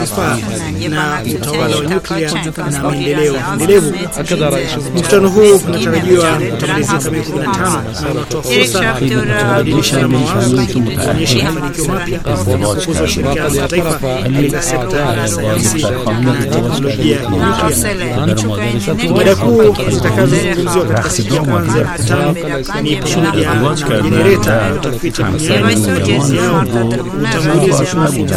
na utawala wa nyuklia na maendeleo endelevu. Mkutano huu unatarajiwa kutamalizika Mei 15 na unatoa fursa ya kubadilishana mawazo, kuonyesha mafanikio mapya kukuza ushirikiano wa kimataifa katika sekta ya sayansi na teknolojia ya nyuklia. Mada kuu zitakazozungumziwa katika siku ya kwanza ya mkutano ni pamoja na jenereta ya utafiti duniani, utambulizi wa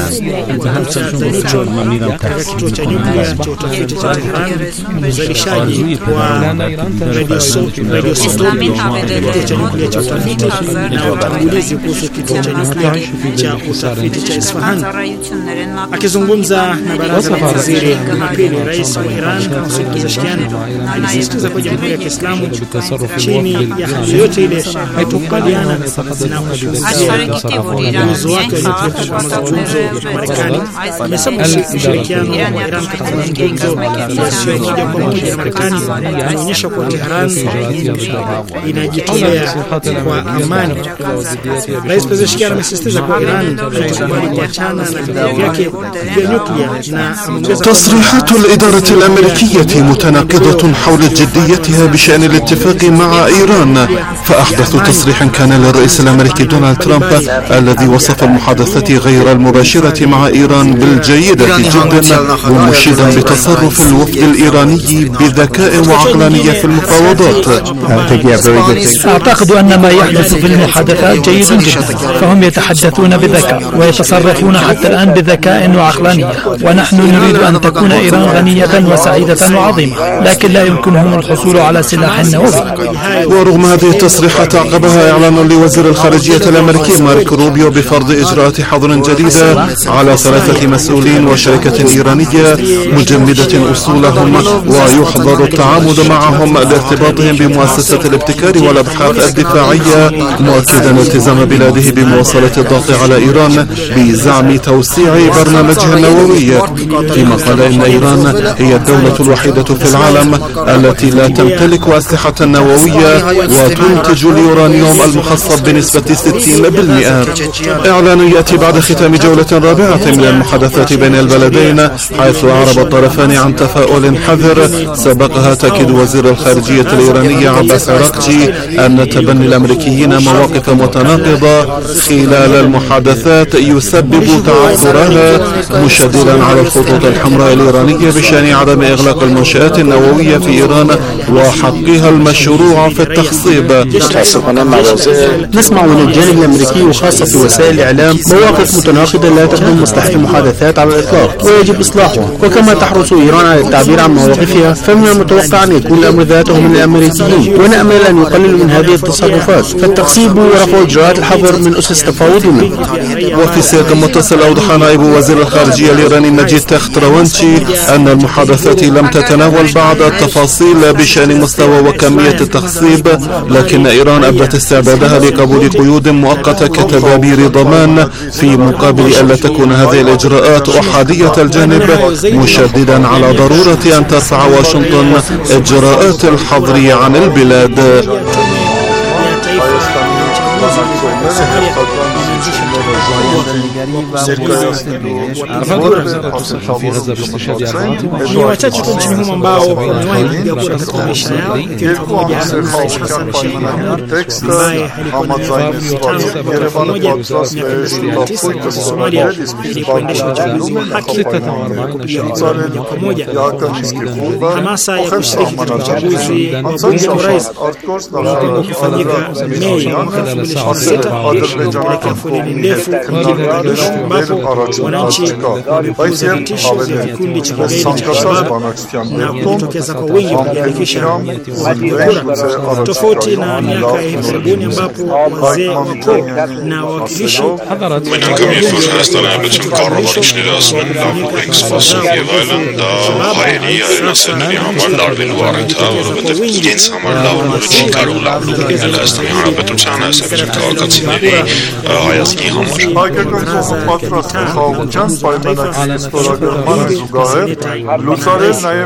katika kituo cha nyuklia cha utafiti cha Tehran, uzalishaji wa radioisotopi katika kituo cha nyuklia cha utafiti na utambulizi kuhusu kituo cha nyuklia cha utafiti cha Isfahan. Akizungumza na baraza la mawaziri Jumapili, rais wa Iran Masud Pezeshkian alisisitiza kwa Jamhuri ya Kiislamu chini ya hali yoyote ile haitokubaliana na uamuzi wake wa mazungumzo ya Marekani. Amesema ushirikiano wa Iran katika mazungumzo yasiyo moja kwa moja na Marekani inaonyesha kuwa Tehran inajitolea kwa amani. Rais Pezeshkian amesisitiza kuwa Iran haitakubali kuachana na vita vyake vya nyuklia na تصريحات الإدارة الأمريكية متناقضة حول جديتها بشأن الاتفاق مع إيران. فأحدث تصريح كان للرئيس الأمريكي دونالد ترامب الذي وصف المحادثات غير المباشرة مع إيران بالجيدة جدا، ومشيدا بتصرف الوفد الإيراني بذكاء وعقلانية في المفاوضات. أعتقد أن ما يحدث في المحادثات جيد جدا، فهم يتحدثون بذكاء ويتصرفون حتى الآن بذكاء وعقلانية، ونحن نريد أن تكون إيران غنية وسعيدة وعظيمة، لكن لا يمكنهم الحصول على سلاح نووي. ورغم هذه التصريحات عقبها إعلان لوزير الخارجية الأمريكي مارك روبيو بفرض إجراءات حظر جديدة على 3 مسؤولين وشركة إيرانية مجمدة أصولهم، ويحظر التعامد معهم لارتباطهم بمؤسسة الابتكار والأبحاث الدفاعية، مؤكدا التزام بلاده بمواصلة الضغط على إيران بزعم توسيع برنامجها النووي. فيما قال إن إيران هي الدولة الوحيدة في العالم التي لا تمتلك أسلحة نووية وتنتج اليورانيوم المخصب بنسبة 60%. إعلان يأتي بعد ختام جولة رابعة من المحادثات بين البلدين، حيث أعرب الطرفان عن تفاؤل حذر سبقها تأكيد وزير الخارجية الإيراني عباس عراقجي أن تبني الأمريكيين مواقف متناقضة خلال المحادثات يسبب تعثرها، مشددا على الخطوط الحمراء الإيرانية بشأن عدم إغلاق المنشآت النووية في إيران وحقها المشروع في التخصيب. نسمع من الجانب الأمريكي وخاصة في وسائل الإعلام مواقف متناقضة لا تخدم مصلحة المحادثات على الإطلاق ويجب إصلاحها، وكما تحرص إيران على التعبير عن مواقفها فمن المتوقع أن يكون الأمر ذاته من الأمريكيين، ونأمل أن يقللوا من هذه التصرفات، فالتخصيب ورفع إجراءات الحظر من أسس تفاوضنا. وفي سياق متصل أوضح نائب وزير الخارجية الإيراني مجيد تختروانشي أن المحادثات لم تتناول بعض التفاصيل بشأن مستوى وكمية التخصيب، لكن إيران أبدت استعدادها لقبول قيود مؤقتة كتدابير ضمان في مقابل ألا تكون هذه الإجراءات أحادية الجانب، مشددا على ضرورة أن ترفع واشنطن إجراءات الحظر عن البلاد. Ni wachache tu nchini humo ambao wamewahi kupiga kura katika maisha yao, ikiwa pamoja na Hassan Sheikh Mohamud ambaye alikuwa na miaka 1999 kwa Somalia ili kuendesha uchaguzi wa haki na kupiga kura moja kwa moja. Hamasa ya kushiriki katika uchaguzi wa bunge la rais ulipangwa kufanyika Mei mwaka 2026 kupelekea foleni ndefu ambapo wananchi wamepuuza vitisho vya vikundi cha kigaidi cha Shabab na kujitokeza kwa wingi kujiandikisha kupiga kura, tofauti na miaka ya hivi karibuni ambapo wazee wakuu na wawakilishi պատրաստ խաղաղության պայմանագրի ստորագրմանը զուգահեռ լուծարել նաև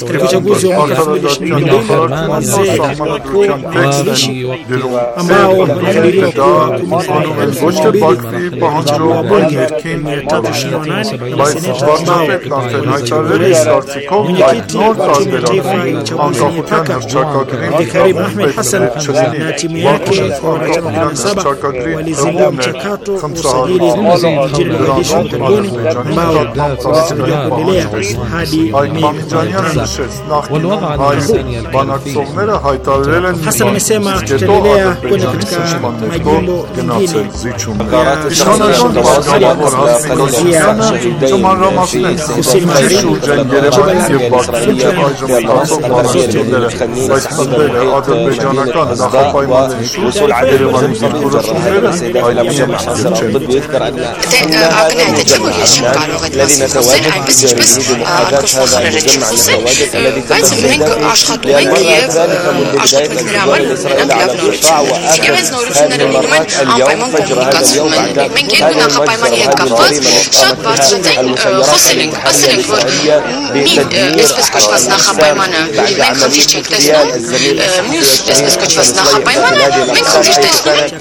ոչ թե Բաքվի պահանջով ներքին բայց վարչապետն արդեն հայտարարել է կարծիքով այդ նոր տարբերակը անկախության հռչակագրին բանակցողները հայտարարել են ադրբեջանական նախապայմանների շուրջ Երևանի դիրքորոշումները الذي نتواجد բայց մենք աշխատում ենք եւ աշխատանքները ունենանք լավ նորություն։ Ես նորությունները լինում են անպայման կոմունիկացիոն են։ Մենք երկու նախապայմանի հետ կապված շատ բարձրաձայն խոսել ենք, ասել ենք, որ մի այսպես կոչված նախապայմանը մենք խնդիր չենք տեսնում, մյուս այսպես կոչված նախապայմանը մենք խնդիր տեսնում ենք։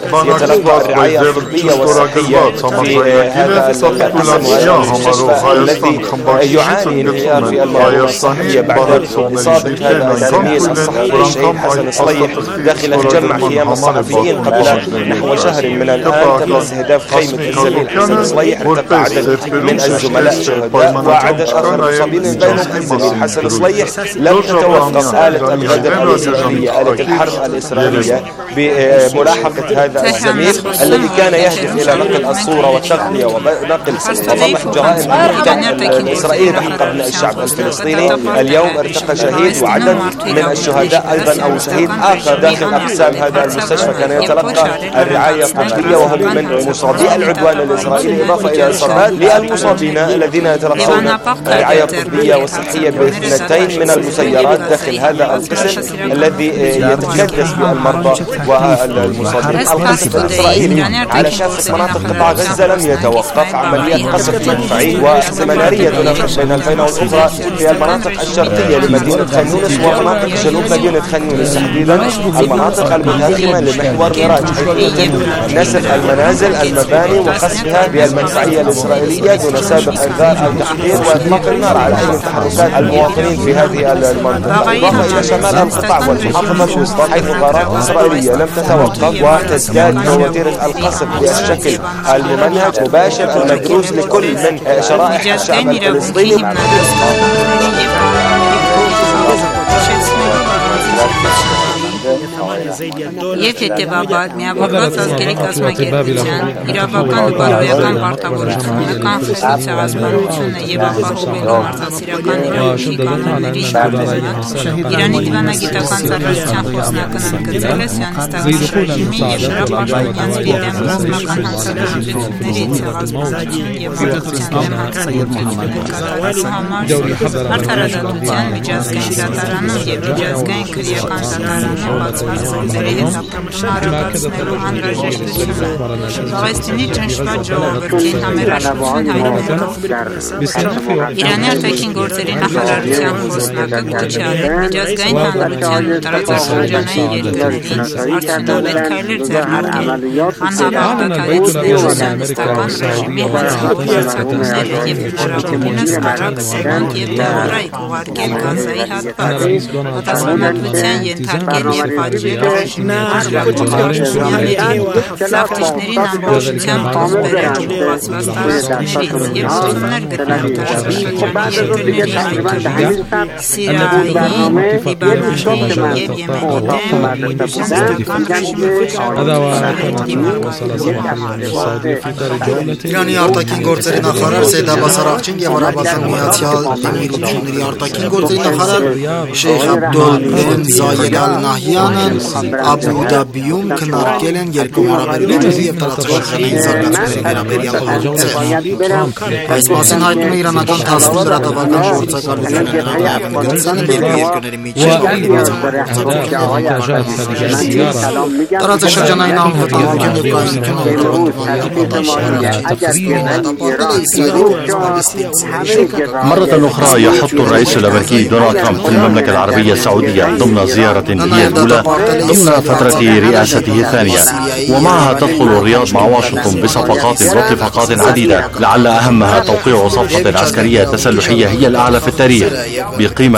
الذي يعاني الخيار في المنطقة بعد إصابة هذا التلميذ الصحفي الشهيد حسن صليح داخل مجمع خيام الصحفيين قبل نحو شهر من الآن تم استهداف خيمة الزميل حسن صليح ارتفع عدد من الزملاء الشهداء وعدد آخر مصابين بينهم الزميل حسن صليح. لم تتوقف آلة الغدر الإسرائيلية آلة الحرب الإسرائيلية بملاحقة هذا الزميل الذي كان يهدف إلى نقل الصورة والتغطية ونقل وضبح جرائم إسرائيل حق أبناء الشعب الفلسطيني. اليوم ارتقى شهيد وعدد من الشهداء أيضا أو شهيد آخر داخل أقسام هذا المستشفى كان يتلقى الرعاية الطبية وهم من مصابي العدوان الإسرائيلي، إضافة إلى إصابات للمصابين الذين يتلقون الرعاية الطبية والصحية باثنتين من المسيرات داخل هذا القسم الذي يتكدس بالمرضى والمصابين. القصف الإسرائيلي على كافة مناطق قطاع غزة لم يتوقف. عمليات قصف مدفعي وزمنارية تنافس بين البين والأخرى في المناطق الشرقية لمدينة خان يونس ومناطق جنوب مدينة خان يونس، تحديدا المناطق المتاخمة لمحور ميراج، حيث يتم نسف المنازل المباني وقصفها بالمدفعية الإسرائيلية دون سابق إنذار أو تحذير وإطلاق النار على أي تحركات المواطنين في هذه المنطقة. إضافة إلى شمال القطاع والمحافظة الوسطى حيث غارات إسرائيلية لم تتوقف وتزداد وتيرة القصف بالشكل الممنهج مباشر المدروس لكل من شرائح الشعب الفلسطيني. Եվ հետևաբար միավորված ազգերի կազմակերպության իրավական ու բարոյական պարտավորությունը, կանխելու ցեղասպանությունը եւ ապահովելու մարդասիրական իրավունքի կանոնների շարժումը Իրանի դիվանագիտական ծառայության խոսնակն ընդգծել է սիոնիստական ռեժիմի եւ նրա պաշտոնյանց դեմ ռազմական հանցագործությունների ցեղասպանության եւ ողջության դեմ հարձակումների համար արդարադատության միջազգային դատարանում եւ միջազգային քրեական դատարանում բացված ծրագրերի հետապնդելու անհրաժեշտությունը Պաղեստինի ճնշված ժողովրդին համերաշխություն հայրենիքով Իրանի արտաքին գործերի նախարարության խոսնակը կոչել է միջազգային հանրության տարածաշրջանային երկրներին արդյունավետ քայլեր ձեռնարկել անհավատալից սիոնիստական ռեժիմի հանցագործությունները եւ հնարավորինս արագ սերմանք եւ դարարայք ուղարկել Գազայի հատված պատասխանատվության ենթարկել եւ պատժել Զավթիչներին ամբողջությամբ դուրս բերել ուղղված տարածքներից եւ սովորներ գտնել տարածաշրջանի երկրների Սիրիայի, Լիբանանի եւ Եմենի դեմ սիոնիստական ռեժիմի Իրանի արտաքին գործերի նախարար Սեյեդ Աբբաս Արաղչին եւ Արաբական Միացյալ Էմիրությունների արտաքին գործերի նախարար Շեյխ Աբդուլ բեն Զայեդ Ալ Նահյանը Կոմիտեն Աբու Դաբիում քննարկել են երկու հարաբերությունների եւ տարածաշրջանային զարգացումների վերաբերյալ ուղղություններ։ Այս մասին հայտնում է իրանական թասնի լրատվական գործակալությունը, նրան ընդգծել են երկու երկրների միջև տարածաշրջանային անվտանգություն եւ مرة أخرى يحط الرئيس الأمريكي دونالد ترامب في المملكة العربية السعودية ضمن زيارة هي الأولى ضمن فترة رئاسته الثانية، ومعها تدخل الرياض مع واشنطن بصفقات واتفاقات عديدة، لعل أهمها توقيع صفقة عسكرية تسلحية هي الأعلى في التاريخ بقيمة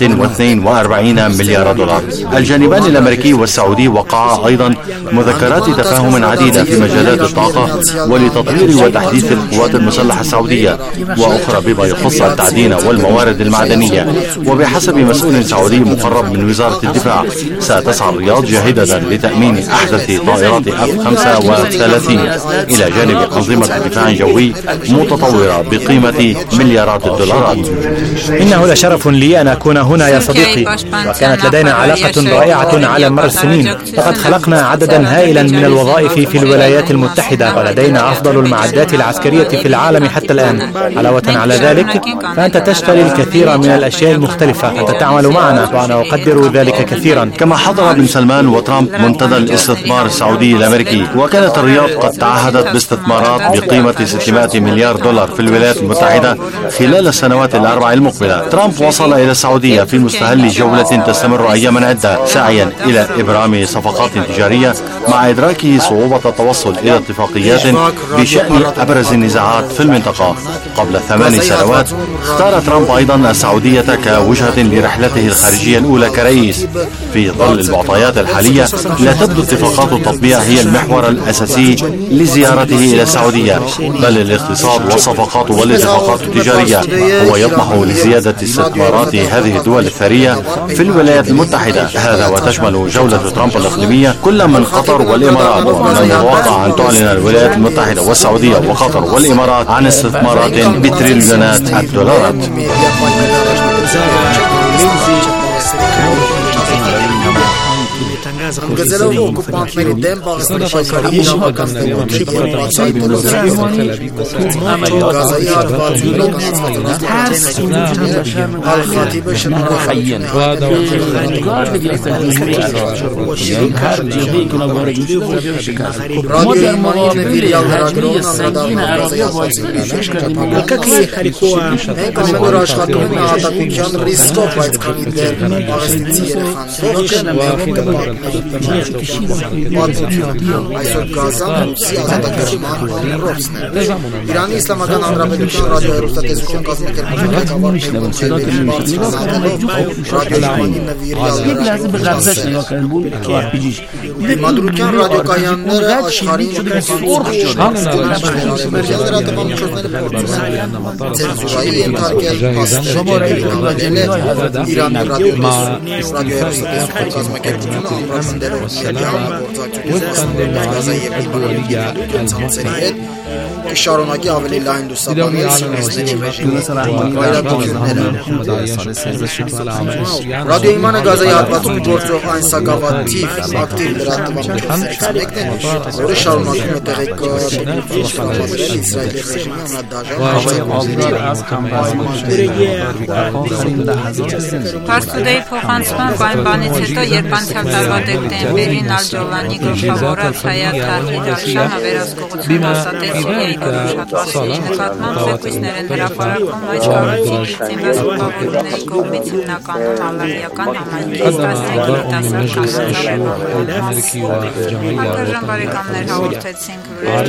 142 مليار دولار. الجانبان الأمريكي والسعودي وقعا أيضا مذكرات تفاهم عديدة في مجالات الطاقة ولتطوير وتحديث القوات المسلحة السعودية، وأخرى بما يخص التعدين والموارد المعدنية. وبحسب مسؤول سعودي مقرب من وزارة الدفاع، ستسعى الرياض جاهدة لتأمين أحدث طائرات F-35 إلى جانب أنظمة دفاع جوي متطورة بقيمة مليارات الدولارات. إنه لشرف لي أن أكون هنا يا صديقي، وكانت لدينا علاقة رائعة على مر السنين. لقد خلقنا عددا هائلا من الوظائف في الولايات المتحدة، ولدينا أفضل المعدات العسكرية في العالم حتى الآن. علاوة على ذلك فأنت تشتري الكثير من الأشياء المختلفة، أنت تعمل معنا وأنا أقدر ذلك كثيرا. كما حضر بن سلمان وترامب منتدى الاستثمار السعودي الأمريكي، وكانت الرياض قد تعهدت باستثمارات بقيمة 600 مليار دولار في الولايات المتحدة خلال السنوات الأربع المقبلة. ترامب وصل إلى السعودية في مستهل جولة تستمر أياما عدة سعيا إلى إبرام صفقات تجارية، مع إدراكه صعوبة التوصل إلى اتفاقيات بشأن أبرز النزاعات في المنطقة. قبل 8 سنوات اختار ترامب أيضا السعودية كوجهة لرحلته الخارجية الأولى كرئيس. في ظل المعطيات الحالية لا تبدو اتفاقات التطبيع هي المحور الأساسي لزيارته إلى السعودية، بل الاقتصاد والصفقات والاتفاقات التجارية. هو يطمح لزيادة استثمارات هذه الدول الثرية في الولايات المتحدة، هذا وتشمل جولة ترامب الإقليمية كل من قطر والإمارات. ومن المتوقع أن تعلن الولايات المتحدة والسعودية وقطر والإمارات عن استثمارات بتريليونات الدولارات. Գծելով օկուպանտների դեմ բաղստաշակարի իրավական ստեղծման Գազայի հատվածում Al-Khatibը շնորհակալություն Ռադիոյի նվիրյալ հրագրողն անդրադառնում Գազայի հատվածին աշխատում է ատակության ռիսկով, բայց քանի դեռ պաղեստինցի երեխան Այսօր Գազան Ռուսի ազատագրման ռոպսն է։ Իրանի Իսլամական Հանրապետության ռադիոհեռուստատեսության կազմակերպության ղեկավարն Դիմադրության ռադիոկայանները աշխարհին ցենզուրայի ենթարկել Իրանի ռադիոհեռուստատեսության կազմակերպությունը Շարունակի ավելի լայն լուսաբանել Ռադիոյմանը Գազայի հատվածում գործող այն սակավաթիվ ակտիվ լրատվամիջոցներից մեկն է, որը շարունակում է տեղեկատվություն Իսրայելի ռեժիմի Պարսուդեի փոխանցման այն բանից հետո, երբ անցյալ տարվա դեկտեմբերին Ալ-Ջոլանի գլխավորը Ֆայադ Թահիր Ալ-Շամը վերահսկողություն հաստատեց Սիրիայի գլուխատվասերի նկատմամբ զեկույցներ են հրապարակում այս կառույցի զինվազուգավորների կողմից հիմնականում ալարիական համայնքի 13-10 Հարգարժան բարեկամներ, հաղորդեցինք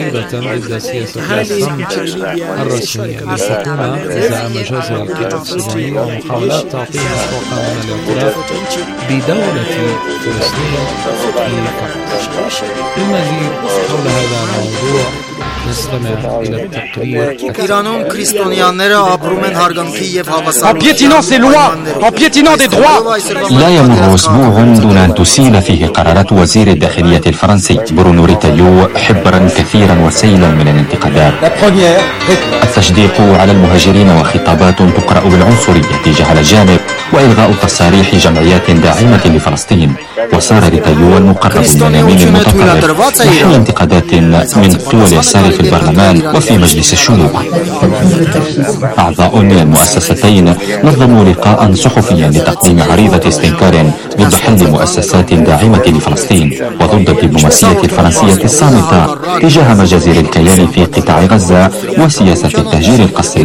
الرسمية للحكومة إزاء مجازر القطاع الصناعي ومحاولات تعطيها حقوقها من الاعتراف بدولة فلسطين في قطر. المزيد حول هذا الموضوع نستمع إلى التقرير. Իրանում քրիստոնյաները ապրում են հարգանքի եւ En piétinant ces lois, en piétinant des droits. لا يمر أسبوع دون أن تسيل فيه قرارات وزير الداخلية الفرنسي برونو ريتاليو حبرا كثيرا وسيلا من الانتقادات. التشديق على المهاجرين وخطابات تقرأ بالعنصرية تجاه الأجانب وإلغاء تصاريح جمعيات داعمة لفلسطين. وصار ريتايو المقرب من اليمين المتطرف محل انتقادات من قوى اليسار في البرلمان وفي مجلس الشيوخ. أعضاء من المؤسستين نظموا لقاء صحفيا لتقديم عريضة استنكار ضد حل مؤسسات داعمة لفلسطين وضد الدبلوماسية الفرنسية الصامتة تجاه مجازر الكيان في قطاع غزة وسياسة التهجير القسري.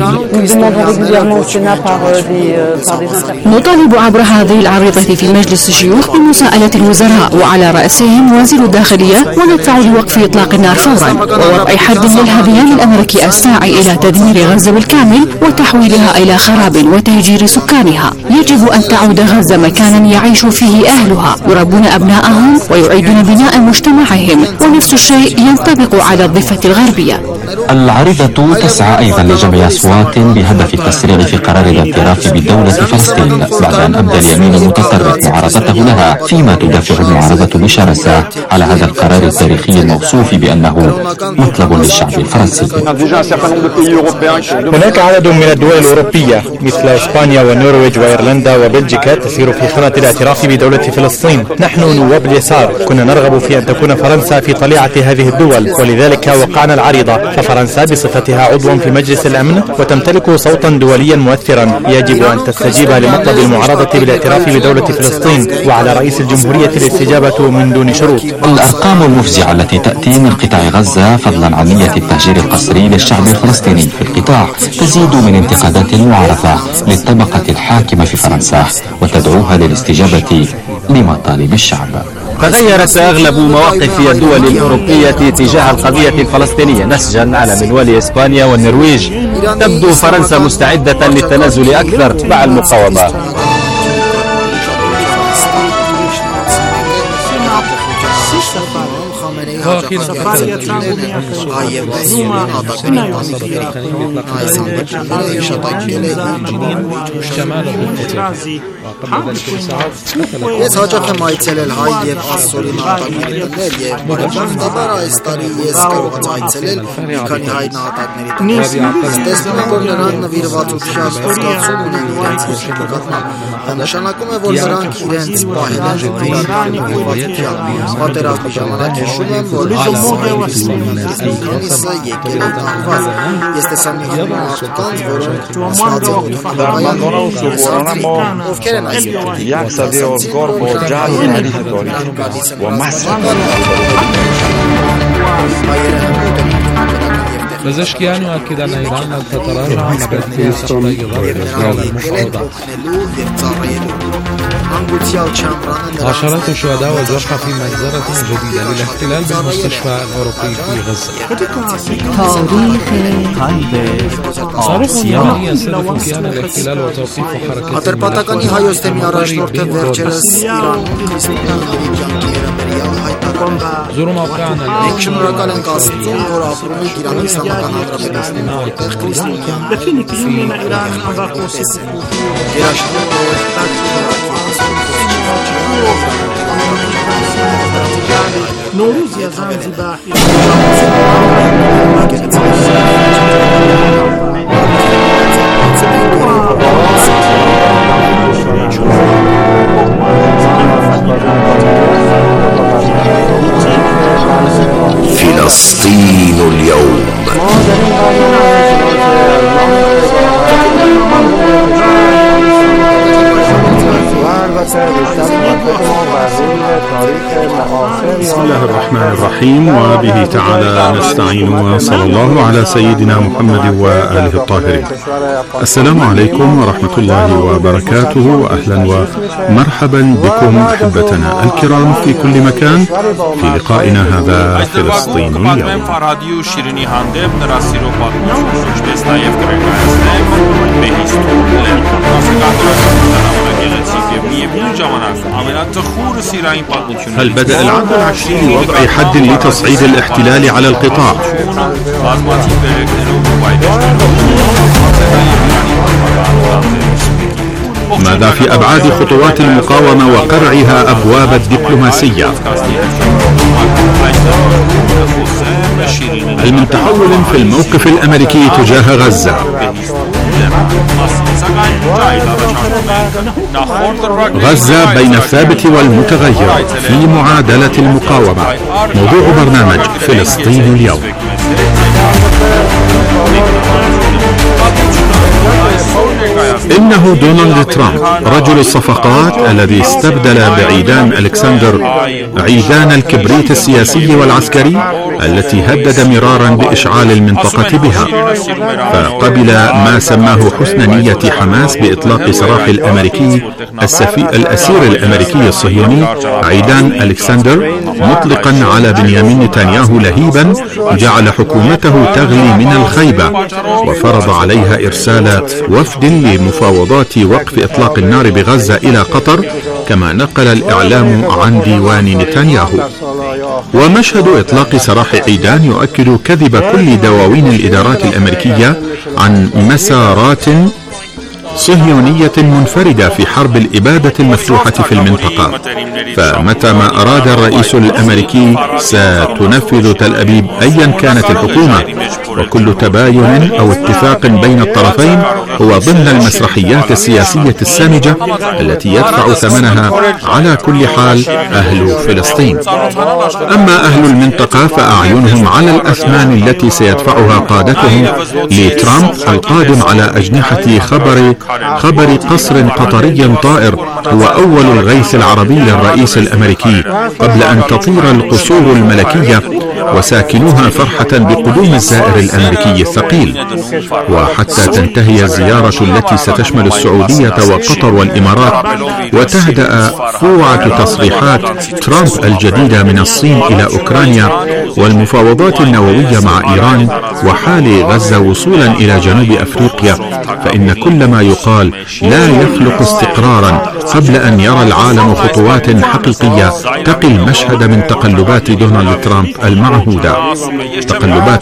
نطالب عبر هذه العريضة في مجلس الشيوخ بمساءلة الوزراء وعلى رأسهم وزير الداخلية، وندفع لوقف إطلاق النار فورا ووضع حد للهذيان الأمريكي الساعي إلى تدمير غزة بالكامل وتحويلها إلى خراب وتهجير سكانها. يجب أن تعود غزة مكانا يعيش فيه أهلها، يربون أبناءهم ويعيدون بناء مجتمعهم، ونفس الشيء ينطبق على الضفة الغربية. العريضة تسعى أيضا لجمع أصوات بهدف التسريع في قرار الاعتراف بدولة فلسطين بعد أن أبدى اليمين المتطرف معارضته لها، فيما تدافع المعارضة بشراسة على هذا القرار التاريخي الموصوف بأنه مطلب للشعب الفرنسي. هناك عدد من الدول الأوروبية مثل إسبانيا والنرويج وإيرلندا وبلجيكا تسير في خانة الاعتراف بدولة فلسطين. نحن نواب اليسار كنا نرغب في أن تكون فرنسا في طليعة هذه الدول، ولذلك وقعنا العريضة. ففرنسا بصفتها عضوا في مجلس الأمن وتمتلك صوتا دوليا مؤثرا يجب أن تستجيب لمطلب المعارضة بالاعتراف بدولة فلسطين، وعلى رئيس الجمهورية الاستجابة من دون شروط. الأرقام المفزعة التي تأتي من قطاع غزة فضلا عن نية التهجير القسري للشعب الفلسطيني في القطاع تزيد من انتقادات المعارضة للطبقة الحاكمة في فرنسا وتدعوها للاستجابة لمطالب الشعب. تغيرت أغلب مواقف الدول الأوروبية تجاه القضية الفلسطينية نسجا على منوال إسبانيا والنرويج. تبدو فرنسا مستعدة للتنازل أكثر مع المقاومة. Ես հաճախ եմ այցելել հայ և ասորի նահատակների տներ և բարեբախտաբար այս տարի ես կարողացա այցելել մի քանի հայ նահատակների տներ։ Տեսնում եմ, որ նրան նվիրվածության զգացում ունեն իրենց երկրի նկատմամբ։ Դա նշանակում է, որ նրանք իրենց պահել են նվիրվածության։ Պատերազմի ժամանակ հիշում եմ, որ այս հայերից մի քանիսը եկել են անվազ։ Ես տեսա մի քանի մարդկանց, որոնք ասված են օդանավային, ովքեր են այս երկրի։ بزشكيان يؤكد أن إيران لن تتراجع عن تبني خطة ضرب المفاوضات. عشرات الشهداء والجرحى في مجزرة جديدة للاحتلال بالمستشفى الأوروبي في غزة. صاروخ يمني يستهدف كيان الاحتلال وتوقيف حركة Ատրպատականի հայոց թեմի առաջնորդը վերջերս زوروا موقعنا. Մենք շնորհակալ ենք Աստծուն, որ ապրում ենք Իրանի Իսլամական Հանրապետությունում այդտեղ քրիստոնյա نوروز يا زنزبار فلسطين اليوم. بسم الله الرحمن الرحيم، وبه تعالى نستعين، وصلى الله على سيدنا محمد وآله الطاهرين. السلام عليكم ورحمة الله وبركاته، أهلا ومرحبا بكم أحبتنا الكرام في كل مكان في لقائنا هذا فلسطين اليوم. هل بدأ العام العشرين بوضع حد لتصعيد الاحتلال على القطاع؟ ماذا في أبعاد خطوات المقاومة وقرعها أبواب الدبلوماسية؟ هل من تحول في الموقف الأمريكي تجاه غزة؟ العالم. غزة بين الثابت والمتغير في معادلة المقاومة. موضوع برنامج فلسطين اليوم. إنه دونالد ترامب رجل الصفقات الذي استبدل بعيدان ألكسندر عيدان الكبريت السياسي والعسكري التي هدد مرارا بإشعال المنطقة بها، فقبل ما سماه حسن نية حماس بإطلاق سراح الأمريكي الأسير الأمريكي الصهيوني عيدان ألكسندر، مطلقا على بنيامين نتنياهو لهيبا جعل حكومته تغلي من الخيبة، وفرض عليها إرسال وفد لمفاوضات وقف إطلاق النار بغزة إلى قطر، كما نقل الإعلام عن ديوان نتنياهو. ومشهد إطلاق سراح عيدان يؤكد كذب كل دواوين الإدارات الأمريكية عن مسارات صهيونية منفردة في حرب الإبادة المفتوحة في المنطقة. فمتى ما أراد الرئيس الأمريكي ستنفذ تل أبيب أيا كانت الحكومة، وكل تباين أو اتفاق بين الطرفين هو ضمن المسرحيات السياسية السامجة التي يدفع ثمنها على كل حال أهل فلسطين. أما أهل المنطقة فأعينهم على الأثمان التي سيدفعها قادتهم لترامب القادم على أجنحة خبر قصر قطري طائر هو أول الغيث العربي للرئيس الأمريكي، قبل أن تطير القصور الملكية وساكنوها فرحة بقدوم الزائر الأمريكي الثقيل، وحتى تنتهي الزيارة التي ستشمل السعودية وقطر والإمارات، وتهدأ فوعة تصريحات ترامب الجديدة من الصين إلى أوكرانيا والمفاوضات النووية مع إيران وحال غزة وصولا إلى جنوب أفريقيا، فإن كل ما يقال لا يخلق استقرارا قبل أن يرى العالم خطوات حقيقية تقي المشهد من تقلبات دونالد ترامب المعهودة، تقلبات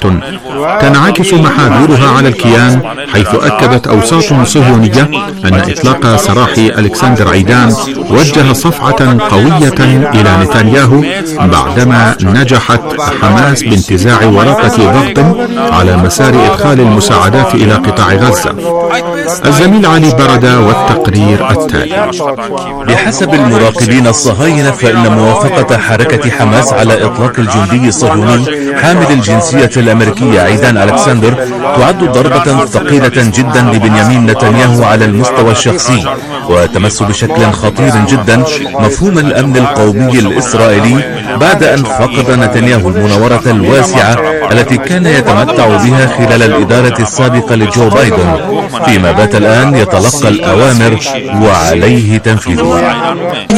تنعكس محاذيرها على الكيان، حيث أكدت أوساط صهيونية أن إطلاق سراح ألكسندر عيدان وجه صفعة قوية إلى نتنياهو بعدما نجحت حماس بانتزاع ورقة ضغط على مسار إدخال المساعدات إلى قطاع غزة. الزميل علي بردة والتقرير التالي. بحسب المراقبين الصهاينة فإن موافقة حركة حماس على إطلاق الجندي الصهيوني حامل الجنسية الأمريكية عيدان ألكسندر تعد ضربة ثقيلة جدا لبنيامين نتنياهو على المستوى الشخصي، وتمس بشكل خطير جدا مفهوم الأمن القومي الإسرائيلي بعد أن فقد نتنياهو المناورة الواسعة التي كان يتمتع بها خلال الإدارة السابقة لجو بايدن، فيما بات الآن يتلقى الأوامر وعليه تنفيذها.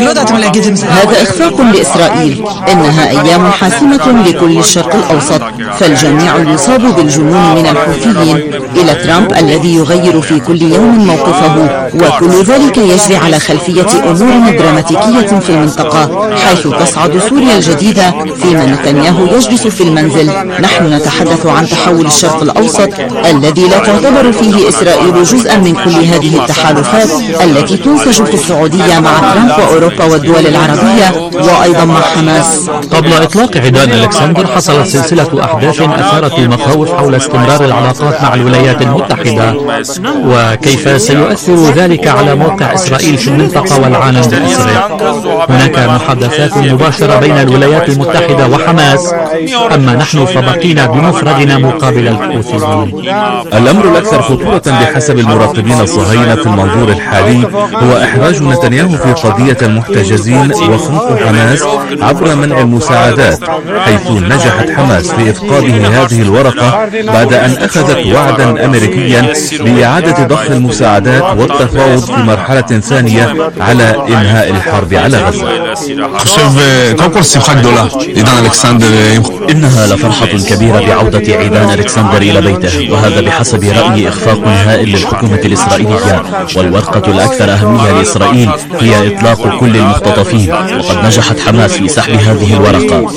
هذا إخفاق لإسرائيل، إنها أيام حاسمة لكل الشرق الأوسط، فالجميع يصاب بالجنون من الحوثيين إلى ترامب الذي يغير في كل يوم موقفه، وكل ذلك يجري على خلفية أمور دراماتيكية في المنطقة، حيث تصعد سوريا الجديدة فيما نتنياهو يجلس في المنزل. نحن نتحدث عن تحول الشرق الأوسط الذي لا تعتبر فيه إسرائيل جزءا من كل هذه التحالفات التي تنسج في السعودية مع ترامب وأوروبا والدول العربية وأيضا مع حماس. قبل إطلاق عيدان ألكسندر حصلت سلسلة أحداث أثارت المخاوف حول استمرار العلاقات مع الولايات المتحدة، وكيف سيؤثر ذلك على موقع إسرائيل في المنطقة والعالم بأسره. هناك محادثات مباشرة بين الولايات المتحدة وحماس، أما نحن فبقينا بمفردنا مقابل الحوثيين. الأمر الأكثر خطورة بحسب المراقبين الصهاينة في المنظور الحالي هو إحراج نتنياهو في قضية المحتجزين وخنق حماس عبر منع المساعدات، حيث نجحت حماس في إفقاده هذه الورقة بعد أن أخذت وعدا أمريكيا بإعادة ضخ المساعدات والتفاوض في مرحلة ثانية على إنهاء الحرب على غزة. إنها لفرحة كبيرة بعودة عيدان ألكسندر إلى بيته، وهذا بحسب رأيي إخفاق هائل للحكومة الإسرائيلية الإسرائيلية، والورقة الأكثر أهمية لإسرائيل هي إطلاق كل المختطفين، وقد نجحت حماس في سحب هذه الورقة.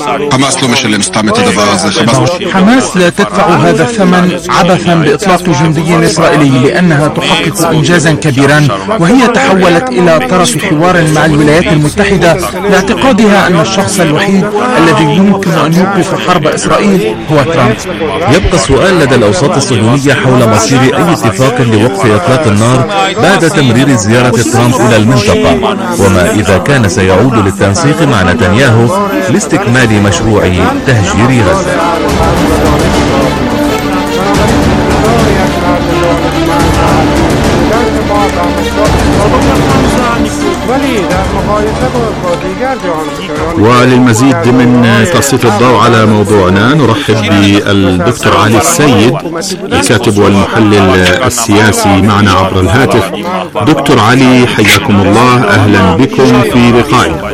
حماس لا تدفع هذا الثمن عبثا بإطلاق جندي إسرائيلي، لأنها تحقق إنجازا كبيرا، وهي تحولت إلى طرف حوار مع الولايات المتحدة لاعتقادها أن الشخص الوحيد الذي يمكن أن يوقف حرب إسرائيل هو ترامب. يبقى السؤال لدى الأوساط الصهيونية حول مصير أي اتفاق لوقف إطلاق النار بعد تمرير زيارة ترامب إلى المنطقة، وما إذا كان سيعود للتنسيق مع نتنياهو لاستكمال مشروع تهجير غزة. وللمزيد من تسليط الضوء على موضوعنا نرحب بالدكتور علي السيد، الكاتب والمحلل السياسي معنا عبر الهاتف. دكتور علي حياكم الله، أهلا بكم في لقائنا.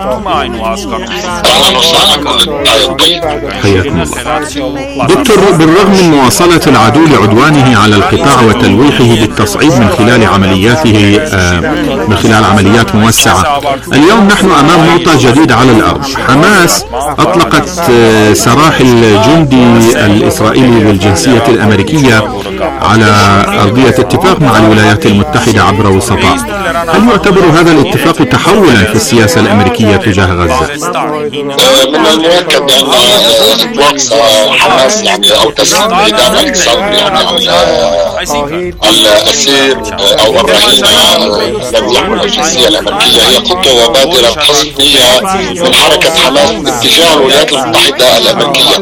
حياكم الله. دكتور، بالرغم من مواصلة العدو لعدوانه على القطاع وتلويحه بالتصعيد من خلال عمليات موسعة، اليوم نحن أمام نقطة جديدة على الأرض. حماس أطلقت سراح الجندي الإسرائيلي بالجنسية الأمريكية على أرضية اتفاق مع الولايات المتحدة عبر وسطاء. هل يعتبر هذا الاتفاق تحولا في السياسة الأمريكية تجاه غزة؟ من المؤكد أن إطلاق حماس أو تسليم إعدام ألكسندر الأسير أو الرهين الذي يحمل الجنسية الأمريكية هي خطوة وبادرة حصرية من حركة حماس باتجاه الولايات المتحدة الأمريكية،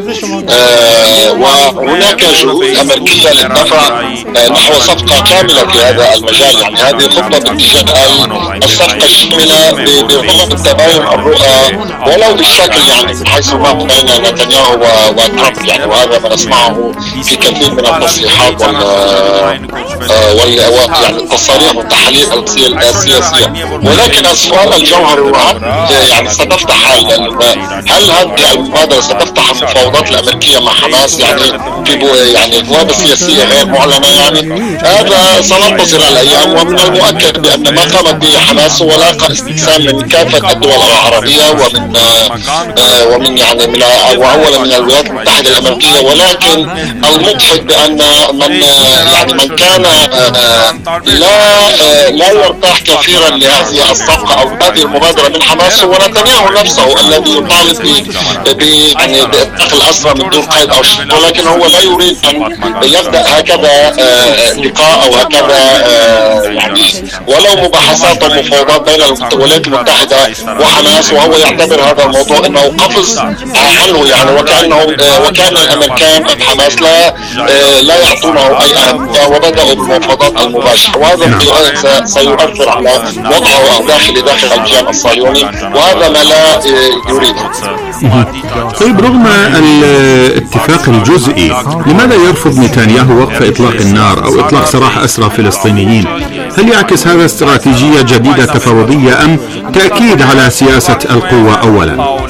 وهناك جهود أمريكية للدفع نحو صفقة كاملة في هذا المجال. هذه خطوة باتجاه الصفقة الشاملة بضمان التباين الرؤى ولو بالشكل حيث ما بين نتنياهو وترامب، وهذا ما نسمعه في كثير من التصريحات التصاريح والتحاليل السياسية. ولكن السؤال الجوهري هو ستفتح هل هذه المبادرة ستفتح المفاوضات الأمريكية مع حماس في بوابة سياسية غير معلنة؟ هذا سننتظر الأيام، ومن المؤكد بأن ما قامت به حماس هو لاقى استحسان من كافة الدول العربية وأولا من الولايات المتحدة الأمريكية. ولكن المضحك بأن من كان لا يرتاح كثيرا لهذه الصفقة أو هذه المبادرة من حماس هو نتنياهو نفسه الذي يطالب بإطلاق الأسرى من دون قيد أو شيء، ولكن هو لا يريد أن يبدأ هكذا لقاء أو هكذا ولو مباحثات ومفاوضات بين الولايات المتحدة وحماس، وهو يعتبر هذا الموضوع أنه قفز عنه، وكان الأمريكان حماس لا يعطونه أي أهمية وبدأوا بالمفاوضات المباشرة، وهذا سيؤثر على وضعه داخل الكيان الصهيوني، وهذا ما لا يريده. طيب، رغم الاتفاق الجزئي لماذا يرفض نتنياهو وقف إطلاق النار أو إطلاق سراح أسرى فلسطينيين؟ هل يعكس هذا استراتيجية جديدة تفاوضية أم تأكيد على سياسة القوة أولا؟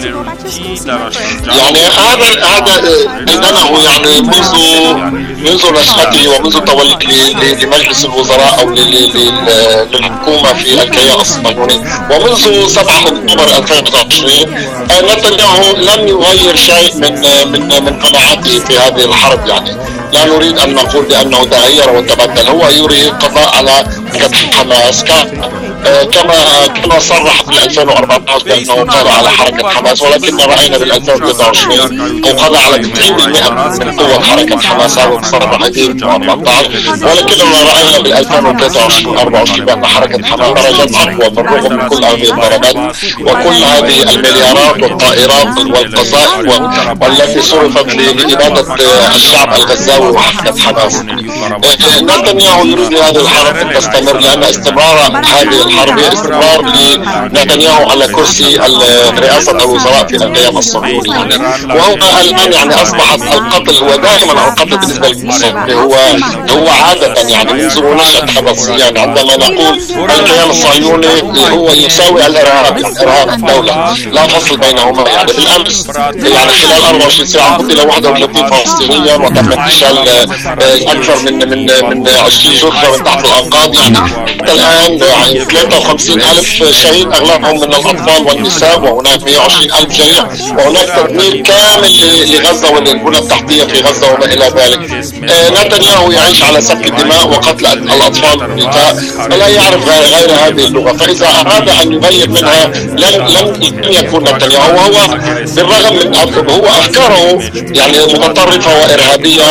هذا إنه منذ نشأته ومنذ توليه لمجلس الوزراء أو للحكومة في الكيان الصهيوني ومنذ 7 أكتوبر 2020 نتنياهو لم يغير شيء من قناعاته في هذه الحرب. لا نريد أن نقول بأنه تغير وتبدل، هو يريد القضاء على حماس كما صرح في 2014 بأنه قضى على حركة حماس، ولكن رأينا بال 2023 أو قضى على 90% من قوة حركة حماس، هذا صرح في 2014، ولكننا رأينا بال 2023 بأن حركة حماس درجات أقوى بالرغم من كل هذه الضربات وكل هذه المليارات والطائرات والقذائف والتي صرفت لإبادة الشعب الغزاوي وحركة حماس. نتنياهو يريد هذه الحرب أن تستمر، لأن استمرار هذه الحرب هي استمرار لنتنياهو على كرسي رئاسة الوزراء في الكيان الصهيوني يعني. وهو الآن يعني أصبحت القتل هو دائما القتل بالنسبة للصهيوني هو عادة يعني منذ نشأة هذا الصهيون. عندما نقول الكيان الصهيوني هو يساوي الإرهاب يعني إرهاب الدولة لا فصل بينهما يعني. بالأمس يعني خلال 24 ساعة قتل 31 فلسطينيا وتم اغتيال أكثر من 20 جثة من تحت الأنقاض يعني. حتى الآن يعني 53,000 شهيد أغلبهم من الأطفال والنساء وهناك 120,000 جريح وهناك تدمير كامل لغزة والبنى التحتية في غزة وما إلى ذلك. نتنياهو يعيش على سفك الدماء وقتل الأطفال والنساء ولا يعرف غير هذه اللغة. فإذا أراد أن يغير منها لن يكون نتنياهو. وهو بالرغم من هو أفكاره يعني متطرفة وإرهابية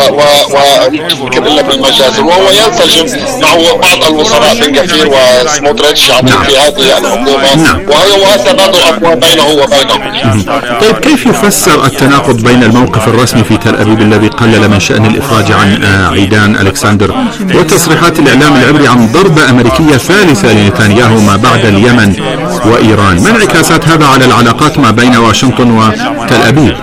وكذلك بالمجازر وهو ينسجم مع بعض الوزراء بن غفير وسموتريتش يعني في هذه الحكومة وهو تبادل أقوى بينه وبينهم. طيب كيف يفسر التناقض بين الموقف الرسمي في تل أبيب الذي قلل من شأن الإفراج عن عيدان ألكسندر وتصريحات الإعلام العبري عن ضربة أمريكية ثالثة لنتنياهو ما بعد اليمن وإيران؟ ما انعكاسات هذا على العلاقات ما بين واشنطن وتل أبيب؟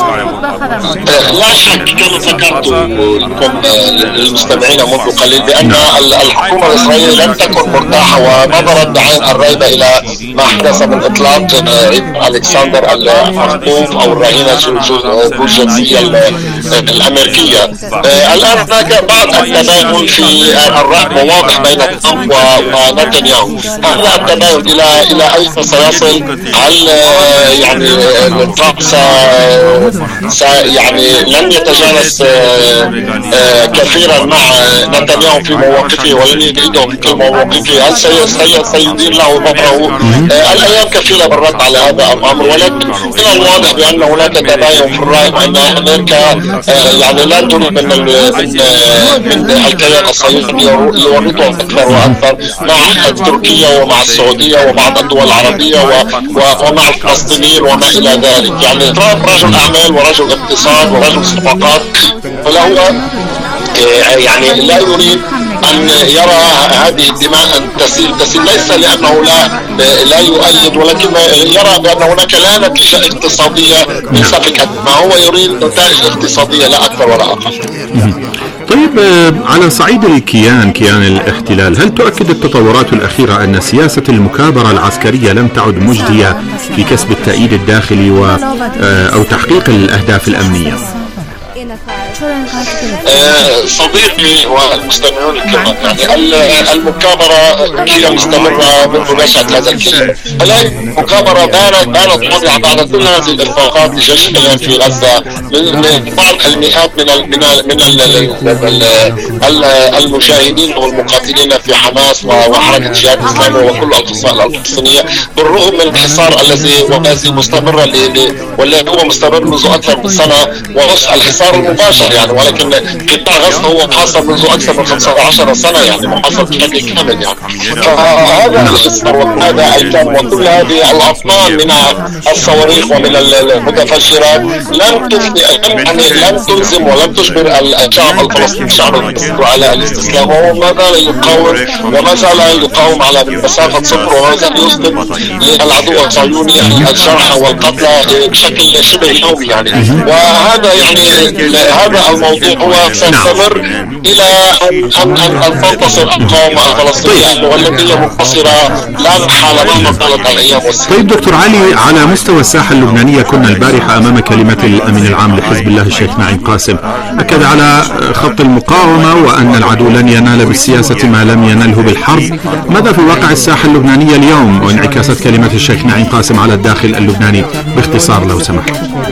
لا شك كما ذكرت لكم للمستمعين منذ قليل بأن الحكومة الإسرائيلية لم تكن مرتاحة ونظرت بعين الريبة إلى ما حدث من إطلاق عيد ألكسندر المخطوف أو الرهينة ذو الجنسية الأمريكية. الآن هناك بعض التباين في الرأي واضح بين ترامب ونتنياهو. هذا التباين إلى أين سيصل؟ هل يعني ترامب يعني لن يتجانس كثيرا مع نتنياهو في مواقفه ولن يجده في كل مواقفه؟ هل سيدير له ظهره؟ الأيام كفيلة بالرد على هذا الأمر. ولكن من الواضح بأن هناك تباين في الرأي وأن أمريكا يعني لا تريد من الكيان الصهيوني يورطه أكثر وأكثر مع تركيا ومع السعودية وبعض الدول العربية ومع الفلسطينيين وما إلى ذلك. يعني ترامب رجل أعمال ورجل اقتصاد ورجل صفقات فله يعني لا يريد أن يرى هذه الدماء تسيل ليس لأنه لا يؤيد ولكن يرى بأن هناك لا نتيجة اقتصادية من سفك الدماء. هو يريد نتائج اقتصادية لا أكثر ولا أقل. طيب على صعيد كيان الاحتلال هل تؤكد التطورات الأخيرة أن سياسة المكابرة العسكرية لم تعد مجدية في كسب التأييد الداخلي أو تحقيق الأهداف الأمنية؟ صديقي والمستمعون الكرام يعني المكابرة هي مستمرة منذ نشأة هذا الكيان. المكابرة بانت واضحة بعد كل هذه الإخفاقات لجيش الكيان في غزة من بعض المئات من المجاهدين والمقاتلين في حماس وحركة الجهاد الإسلامي وكل الفصائل الفلسطينية بالرغم من الحصار الذي مستمر والذي هو مستمر منذ أكثر من سنة ونصف. الحصار المباشر يعني ولكن قطاع غزة هو محاصر منذ أكثر من 15 سنة يعني محاصر بشكل كامل يعني. فهذا الحصار وهذا الكم وكل هذه الأطنان من الصواريخ ومن المتفجرات لم تلزم ولم تجبر الشعب الفلسطيني الشعب المصري على الاستسلام. وهو ما زال يقاوم وما زال يقاوم على مسافة صفر وما زال يسقط للعدو الصهيوني الجرحى والقتلى بشكل شبه يومي يعني. وهذا يعني هذا الموضوع هو سيستمر إلى أن تنتصر القوم الفلسطينية والتي هي منتصرة لا محالة مهما طالت الأيام والسنين. طيب دكتور علي، على مستوى الساحة اللبنانية كنا البارحة أمام كلمة الأمين العام لحزب الله الشيخ نعيم قاسم أكد على خط المقاومة وأن العدو لن ينال بالسياسة ما لم ينله بالحرب. ماذا في واقع الساحة اللبنانية اليوم وانعكاسات كلمة الشيخ نعيم قاسم على الداخل اللبناني باختصار لو سمحت؟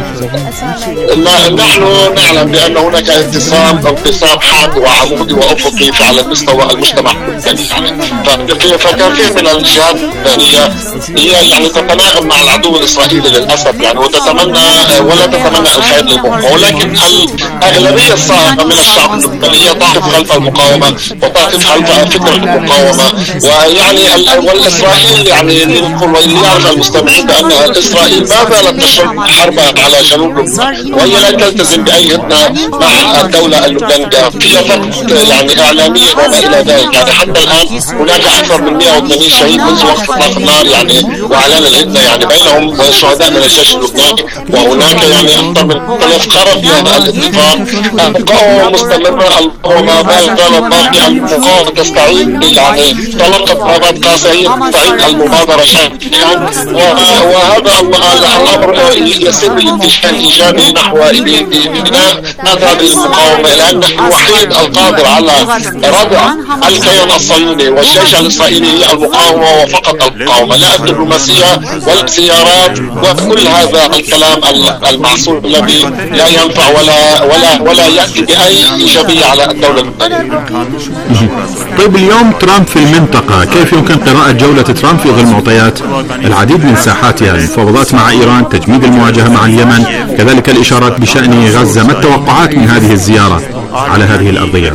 نحن نعلم بأن هناك انقسام حاد وعمودي وأفقي على مستوى المجتمع يعني. فكثير من الجهات اللبنانية هي يعني تتناغم مع العدو الإسرائيلي للأسف يعني ولا تتمنى الخير للأمة. ولكن الأغلبية الصاعقة من الشعب اللبناني تقف خلف المقاومة وتقف خلف فكرة المقاومة. ويعني والإسرائيل يعني ليعرف المستمعين بأن إسرائيل ما زالت تشن حربها على جنوب لبنان وهي لا تلتزم بأي هدنة مع الدولة اللبنانية في ضغط يعني إعلامي وما إلى ذلك. يعني حتى الآن هناك أكثر من 180 شهيد منذ وقف إطلاق النار يعني وإعلان الهدنة، يعني بينهم شهداء من الجيش اللبناني، وهناك يعني أكثر من 3 قرن في هذا الاتفاق. المقاومة مستمرة، المقاومة ما زالت باقية، المقاومة تستعيد يعني تلقت قرارات قاسية تعيد المبادرة شاملة، وهذا الأمر يسير بالاتجاه الإيجابي نحو بناء هذه المقاومة، لأن الوحيد القادر على ردع الكيان الصهيوني والجيش الإسرائيلي هي المقاومة وفقط المقاومة، لا الدبلوماسية ولا الزيارات وكل هذا الكلام المعصور الذي لا ينفع ولا يأتي بأي إيجابية على الدولة اللبنانية. طيب اليوم ترامب في المنطقة، كيف يمكن قراءة جولة ترامب في ظل معطيات العديد من ساحاتها، المفاوضات مع إيران، تجميد المواجهة مع اليمن، كذلك الإشارات بشأن غزة؟ ما التوقعات من هذه الزيارة على هذه الأرضية؟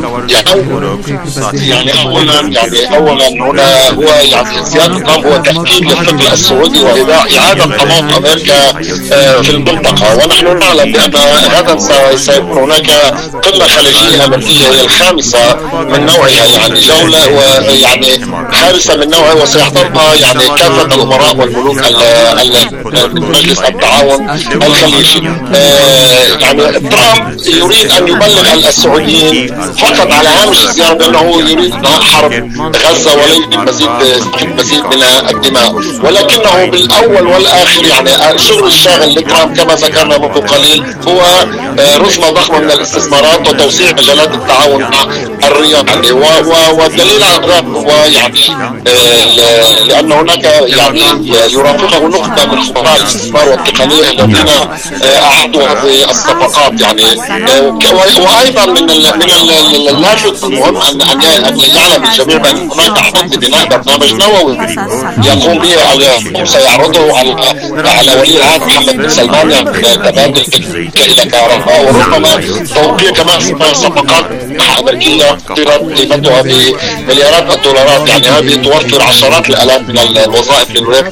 يعني أولا هنا هو يعني زيارة ترامب هو تأكيد للفكر السعودي وإعادة ضمان أمريكا في المنطقة، ونحن نعلم بأن غدا سيكون هناك قمة خليجية أمريكية هي الخامسة من نوعها، يعني جولة ويعني خامسة من نوعها، وسيحضرها يعني كافة الأمراء والملوك من مجلس التعاون الخليجي. يعني ترامب يريد أن يبلغ السعوديين فقط على هامش الزيارة بأنه يريد حرب غزة وليس مزيد من الدماء، ولكنه بالأول والآخر يعني الشغل الشاغل لترامب كما ذكرنا منذ قليل هو رسمة ضخمة من الاستثمارات وتوسيع مجالات التعاون مع الرياض، يعني والدليل على ذلك هو يعني لأن هناك يعني يرافقه نخبة من خبراء الاستثمار والتقنية الذين أعدوا هذه الصفقات يعني. وأيضا من اللافت المهم أن يعلم الجميع بأن هناك عقد لبناء برنامج نووي يقوم به سيعرضه على ولي العهد محمد بن سلمان تبادل إلى كهرباء، وربما توقيع كمان صفقات أمريكية قيمتها بمليارات الدولارات، يعني هذه توفر عشرات الآلاف من الوظائف للولايات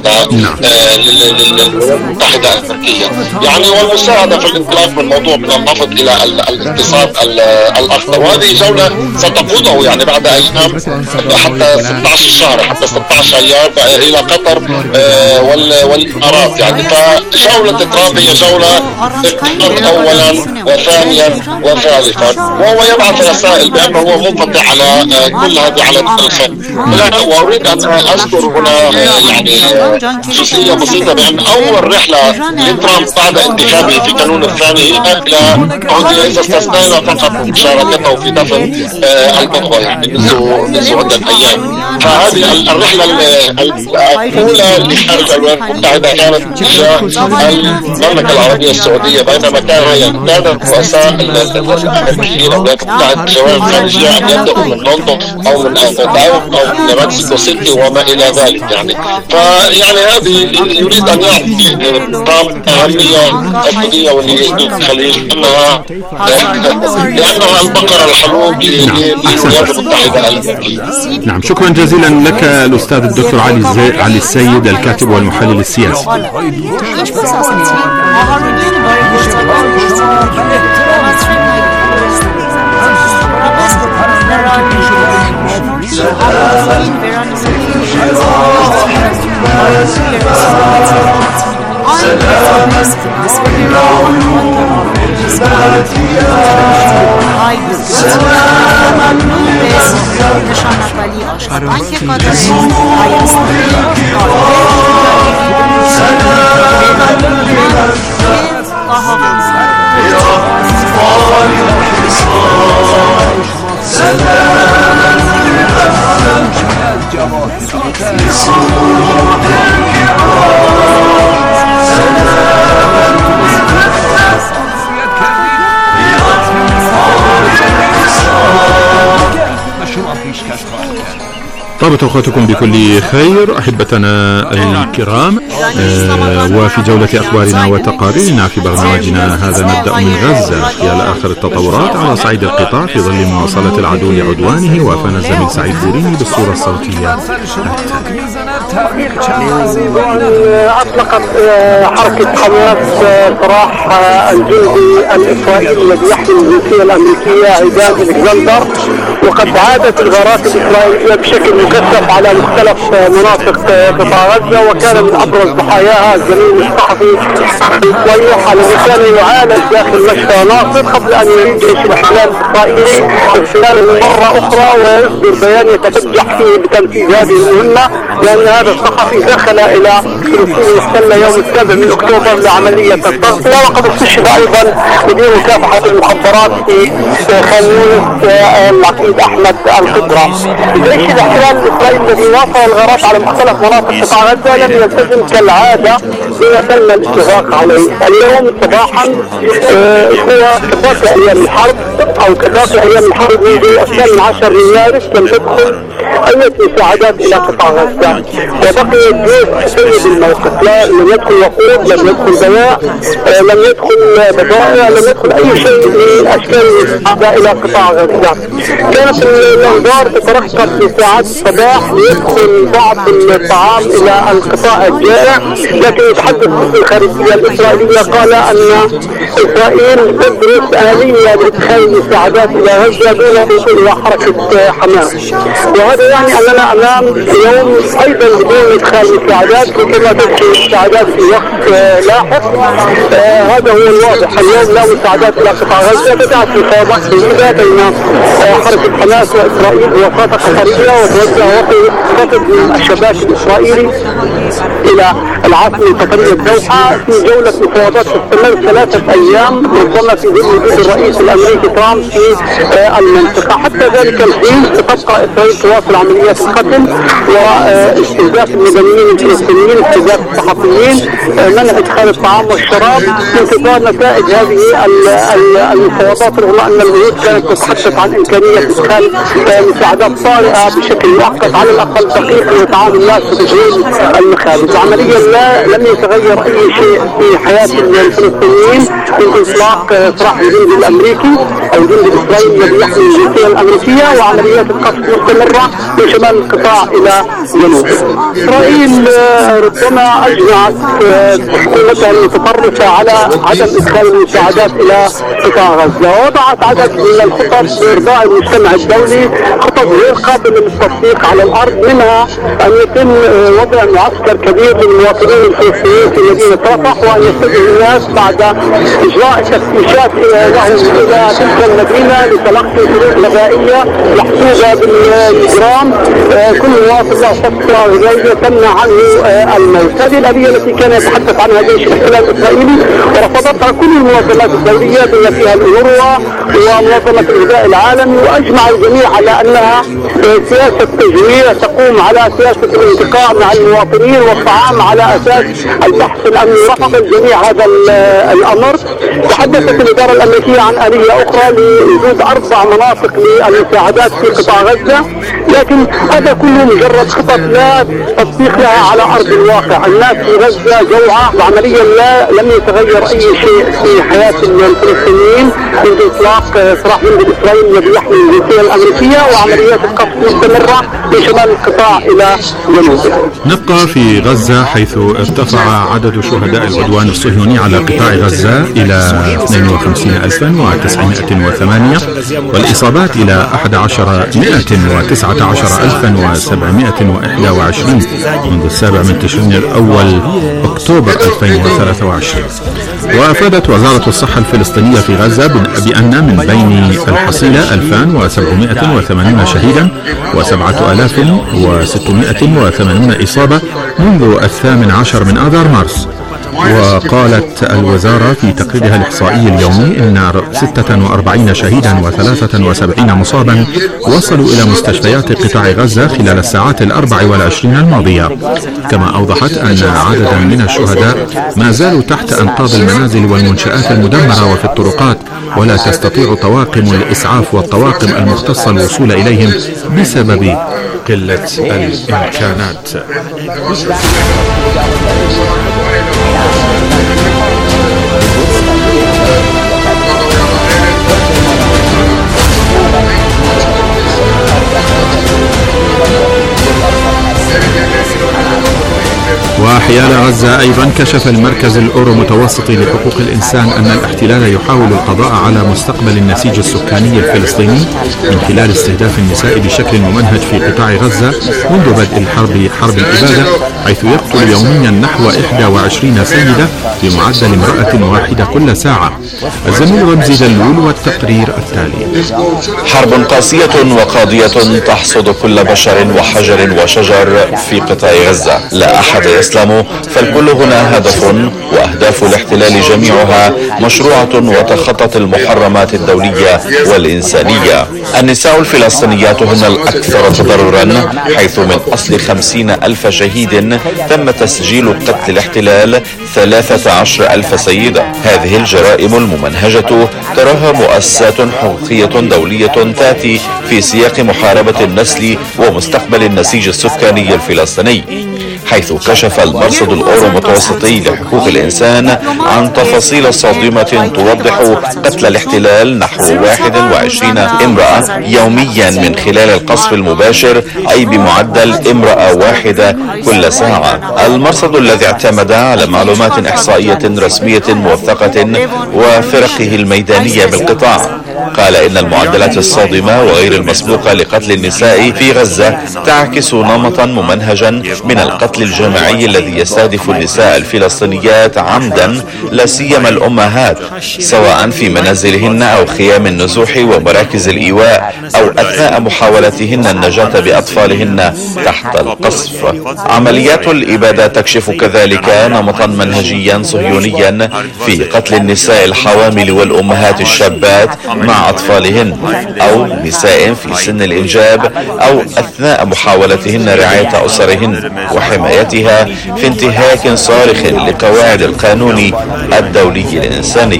المتحدة الأمريكية يعني، والمساعدة في الانطلاق من الموضوع من النفط إلى الاقتصاد الأخضر. وهذه جولة ستقوده يعني بعد أيام حتى 16 شهر حتى 16 أيام إلى قطر والإمارات يعني. فجولة ترامب هي جولة أولا وثانيا وثالثا، وهو يبعث رسائل بأنه هو منفتح على كل هذه على الخير. وأريد أن أذكر هنا يعني جزئية بسيطة بأن أول رحلة لترامب بعد انتخابه في كانون الثاني هي إلى السعودية، إذا استثنينا فقط مشاركته في دفن البابا يعني منذ عدة أيام. فهذه الرحلة الأولى لخارج الولايات المتحدة كانت تجاه المملكة العربية السعودية، بينما كان رؤساء الأمريكيين الولايات المتحدة الجوال الخارجية أن يبدأوا من لندن أو من أوتاوا أو من مكسيكو سيتي وما إلى ذلك يعني. فيعني هذه يريد أن يعطي ترامب أهمية أبدية للخليج لأنها البقرة الحلوب للولايات المتحدة الأمريكية. نعم، شكرا جزيلا لك الأستاذ الدكتور علي السيد الكاتب والمحلل السياسي. طابت أوقاتكم بكل خير أحبتنا الكرام. وفي جولة أخبارنا وتقاريرنا في برنامجنا هذا نبدأ من غزة خلال آخر التطورات على صعيد القطاع في ظل مواصلة العدو لعدوانه. وافانا الزميل سعيد بوريني بالصورة الصوتية. أطلقت حركة حماس سراح الجندي الإسرائيلي الذي يحمل الجنسية الأمريكية عيدان ألكسندر، وقد عادت الغارات الإسرائيلية بشكل مكثف على مختلف مناطق قطاع غزة، وكان من أبرز ضحاياها الزميل الصحفي ويوحى الذي كان يعالج داخل مشفى ناصر قبل أن يعيد جيش الاحتلال الإسرائيلي اغتياله مرة أخرى ويصدر بيان يتبجح فيه بتنفيذ هذه المهمة، لأن هذا الصحفي دخل إلى فلسطين المحتلة يوم 7 من أكتوبر لعملية التغطية، وقد استشهد أيضا مدير مكافحة المخدرات في خان يونس العقيد أحمد الخضرة. جيش الاحتلال الإسرائيلي الذي واصل الغارات على مختلف مناطق قطاع غزة لم يلتزم كالعادة بما تم الاتفاق عليه. اليوم صباحا هو كفاك أيام الحرب أو كفاك أيام الحرب منذ 12 من مارس لم تدخل أي مساعدات إلى قطاع غزة، وبقي الجيش سيد الموقف. لم يدخل وقود، لم يدخل دواء، لم يدخل بضائع، لم يدخل أي شيء من أشكال المساعدة إلى قطاع غزة. كانت الأنظار تترقب في ساعات الصباح ليدخل بعض الطعام إلى القطاع الجائع، لكن يتحدث وزير الخارجية الإسرائيلية قال أن إسرائيل تدرس آلية لإدخال المساعدات إلى غزة دون وصول حركة حماس، وهذا يعني أننا أمام يوم أيضا بدون إدخال مساعدات، كما تدخل المساعدات في وقت لاحق. هذا هو الواضح. اليوم لا مساعدات إلى قطاع غزة. بدأت مفاوضات جديدة بين حركة حماس وإسرائيل ووساطة قطرية، وتوجه وفد من الشباك الإسرائيلي إلى العاصمة القطرية الدوحة في جولة مفاوضات تستمر 3 أيام ربما في ظل وجود الرئيس الأمريكي ترامب في المنطقة. حتى ذلك الحين ستبقى إسرائيل تواصل عمليات القتل واستهداف المدنيين الفلسطينيين، استهداف الصحفيين، منع إدخال الطعام والشراب في انتظار نتائج هذه المفاوضات، رغم أن الوعود كانت تتحدث عن إمكانية إدخال مساعدات طارئة بشكل مؤقت على الأقل دقيقة لطعام الناس وتشغيل المخابز. عمليا لم يتغير أي شيء في حياة الفلسطينيين من إطلاق سراح الجندي الأمريكي أو الجندي الإسرائيلي الذي يحمل الجنسية الأمريكية، وعمليات القصف مستمرة من شمال القطاع إلى جنوب. إسرائيل ربما أجمعت حكومتها المتطرفة على عدم إدخال المساعدات إلى قطاع غزة، ووضعت عدد من الخطط لإرضاء المجتمع الدولي، خطط غير قابلة للتصديق على الأرض، منها أن يتم وضع معسكر كبير للمواطنين الفلسطينيين في مدينة رفح، وأن يتجه الناس بعد إجراء تفتيشات لهم إلى تلك المدينة لتلقي فروض غذائية محسوبة بالجرام. كل مواطن له فترة غذائية تمنع عنه الموت. هذه الآلية التي كان يتحدث عنها جيش الاحتلال الإسرائيلي ورفضتها كل المنظمات الدولية بما فيها الأونروا ومنظمة الغذاء العالمي، وأجمع الجميع على أنها سياسة تجويع تقوم على سياسة الانتقاء مع المواطنين والطعام على أساس البحث الأمني. رفض الجميع هذا الأمر. تحدثت الإدارة الأمريكية عن آلية أخرى لوجود 4 مناطق للمساعدات في قطاع غزة، لكن هذا كله مجرد خطط لا تطبيق لها على أرض الواقع. الناس في غزة جوعى، وعمليا لم يتغير أي شيء في حياة الفلسطينيين منذ إطلاق سراح الجندي الإسرائيلي الذي يحمل الجنسية الأمريكية، وعمليات القصف مستمرة من شمال القطاع إلى جنوبه. نبقى في غزة حيث ارتفع عدد شهداء العدوان الصهيوني على قطاع غزة إلى 52908 والإصابات إلى 11119,721 منذ 7 من تشرين الأول أكتوبر 2023. وأفادت وزارة الصحة الفلسطينية في غزة بأن من بين الحصيلة 2780 شهيدا و7680 إصابة منذ 18 من آذار مارس، وقالت الوزارة في تقريرها الإحصائي اليومي أن 46 شهيدا و73 مصابا وصلوا إلى مستشفيات قطاع غزة خلال الساعات 24 الماضية. كما أوضحت أن عددا من الشهداء ما زالوا تحت أنقاض المنازل والمنشآت المدمرة وفي الطرقات، ولا تستطيع طواقم الإسعاف والطواقم المختصة الوصول إليهم بسبب قلة الإمكانات. وحيال غزة أيضا كشف المركز الأورو متوسطي لحقوق الإنسان أن الاحتلال يحاول القضاء على مستقبل النسيج السكاني الفلسطيني من خلال استهداف النساء بشكل ممنهج في قطاع غزة منذ بدء حرب الإبادة، حيث يقتل يوميا نحو 21 سيدة بمعدل امرأة واحدة كل ساعة. الزميل رمزي دلول والتقرير التالي. حرب قاسية وقاضية تحصد كل بشر وحجر وشجر في قطاع غزة، لا أحد يسلم، فالكل هنا هدف، وأهداف الاحتلال جميعها مشروعة وتخطت المحرمات الدولية والإنسانية. النساء الفلسطينيات هن الأكثر تضررا، حيث من أصل 50,000 شهيد تم تسجيل قتل الاحتلال 13,000 سيدة. هذه الجرائم الممنهجة تراها مؤسسات حقوقية دولية تأتي في سياق محاربة النسل ومستقبل النسيج السكاني الفلسطيني، حيث كشف المرصد الأورو متوسطي لحقوق الإنسان عن تفاصيل صادمة توضح قتل الاحتلال نحو 21 امرأة يوميا من خلال القصف المباشر، أي بمعدل امرأة واحدة كل ساعة. المرصد الذي اعتمد على معلومات إحصائية رسمية موثقة وفرقه الميدانية بالقطاع قال إن المعدلات الصادمة وغير المسبوقة لقتل النساء في غزة تعكس نمطا ممنهجا من القتل الجماعي الذي يستهدف النساء الفلسطينيات عمدا، لا سيما الأمهات، سواء في منازلهن أو خيام النزوح ومراكز الإيواء أو أثناء محاولتهن النجاة بأطفالهن تحت القصف. عمليات الإبادة تكشف كذلك نمطا منهجيا صهيونيا في قتل النساء الحوامل والأمهات الشابات مع أطفالهن أو نساء في سن الإنجاب أو أثناء محاولتهن رعاية أسرهن وحمايتها في انتهاك صارخ لقواعد القانون الدولي الإنساني.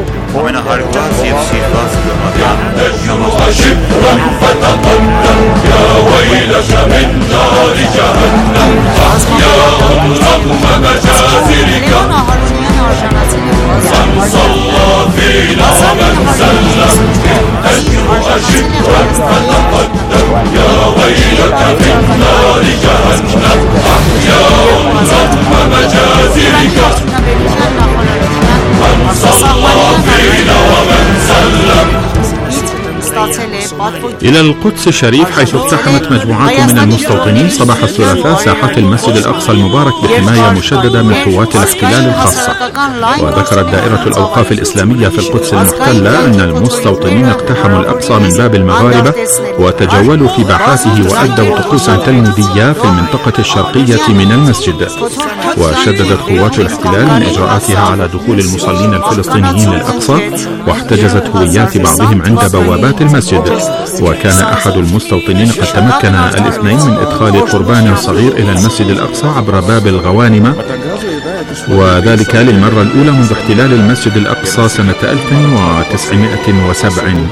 شبرا فتقدم يا ويلك من نار جهنم، أحياء رغم مجازرك من صلى فينا ومن سلم، أجر شبرا فتقدم يا ويلك من نار جهنم، أحياء رغم مجازرك من صلى فينا ومن سلم. إلى القدس الشريف، حيث اقتحمت مجموعات من المستوطنين صباح الثلاثاء ساحات المسجد الأقصى المبارك بحماية مشددة من قوات الاحتلال الخاصة. وذكرت دائرة الأوقاف الإسلامية في القدس المحتلة أن المستوطنين اقتحموا الأقصى من باب المغاربة وتجولوا في باحاته وأدوا طقوسا تلميذية في المنطقة الشرقية من المسجد. وشددت قوات الاحتلال من إجراءاتها على دخول المصلين الفلسطينيين للأقصى، واحتجزت هويات بعضهم عند بوابات المسجد. وكان أحد المستوطنين قد تمكن الاثنين من إدخال قربان صغير إلى المسجد الأقصى عبر باب الغوانمة، وذلك للمرة الأولى منذ احتلال المسجد الأقصى سنة 1967.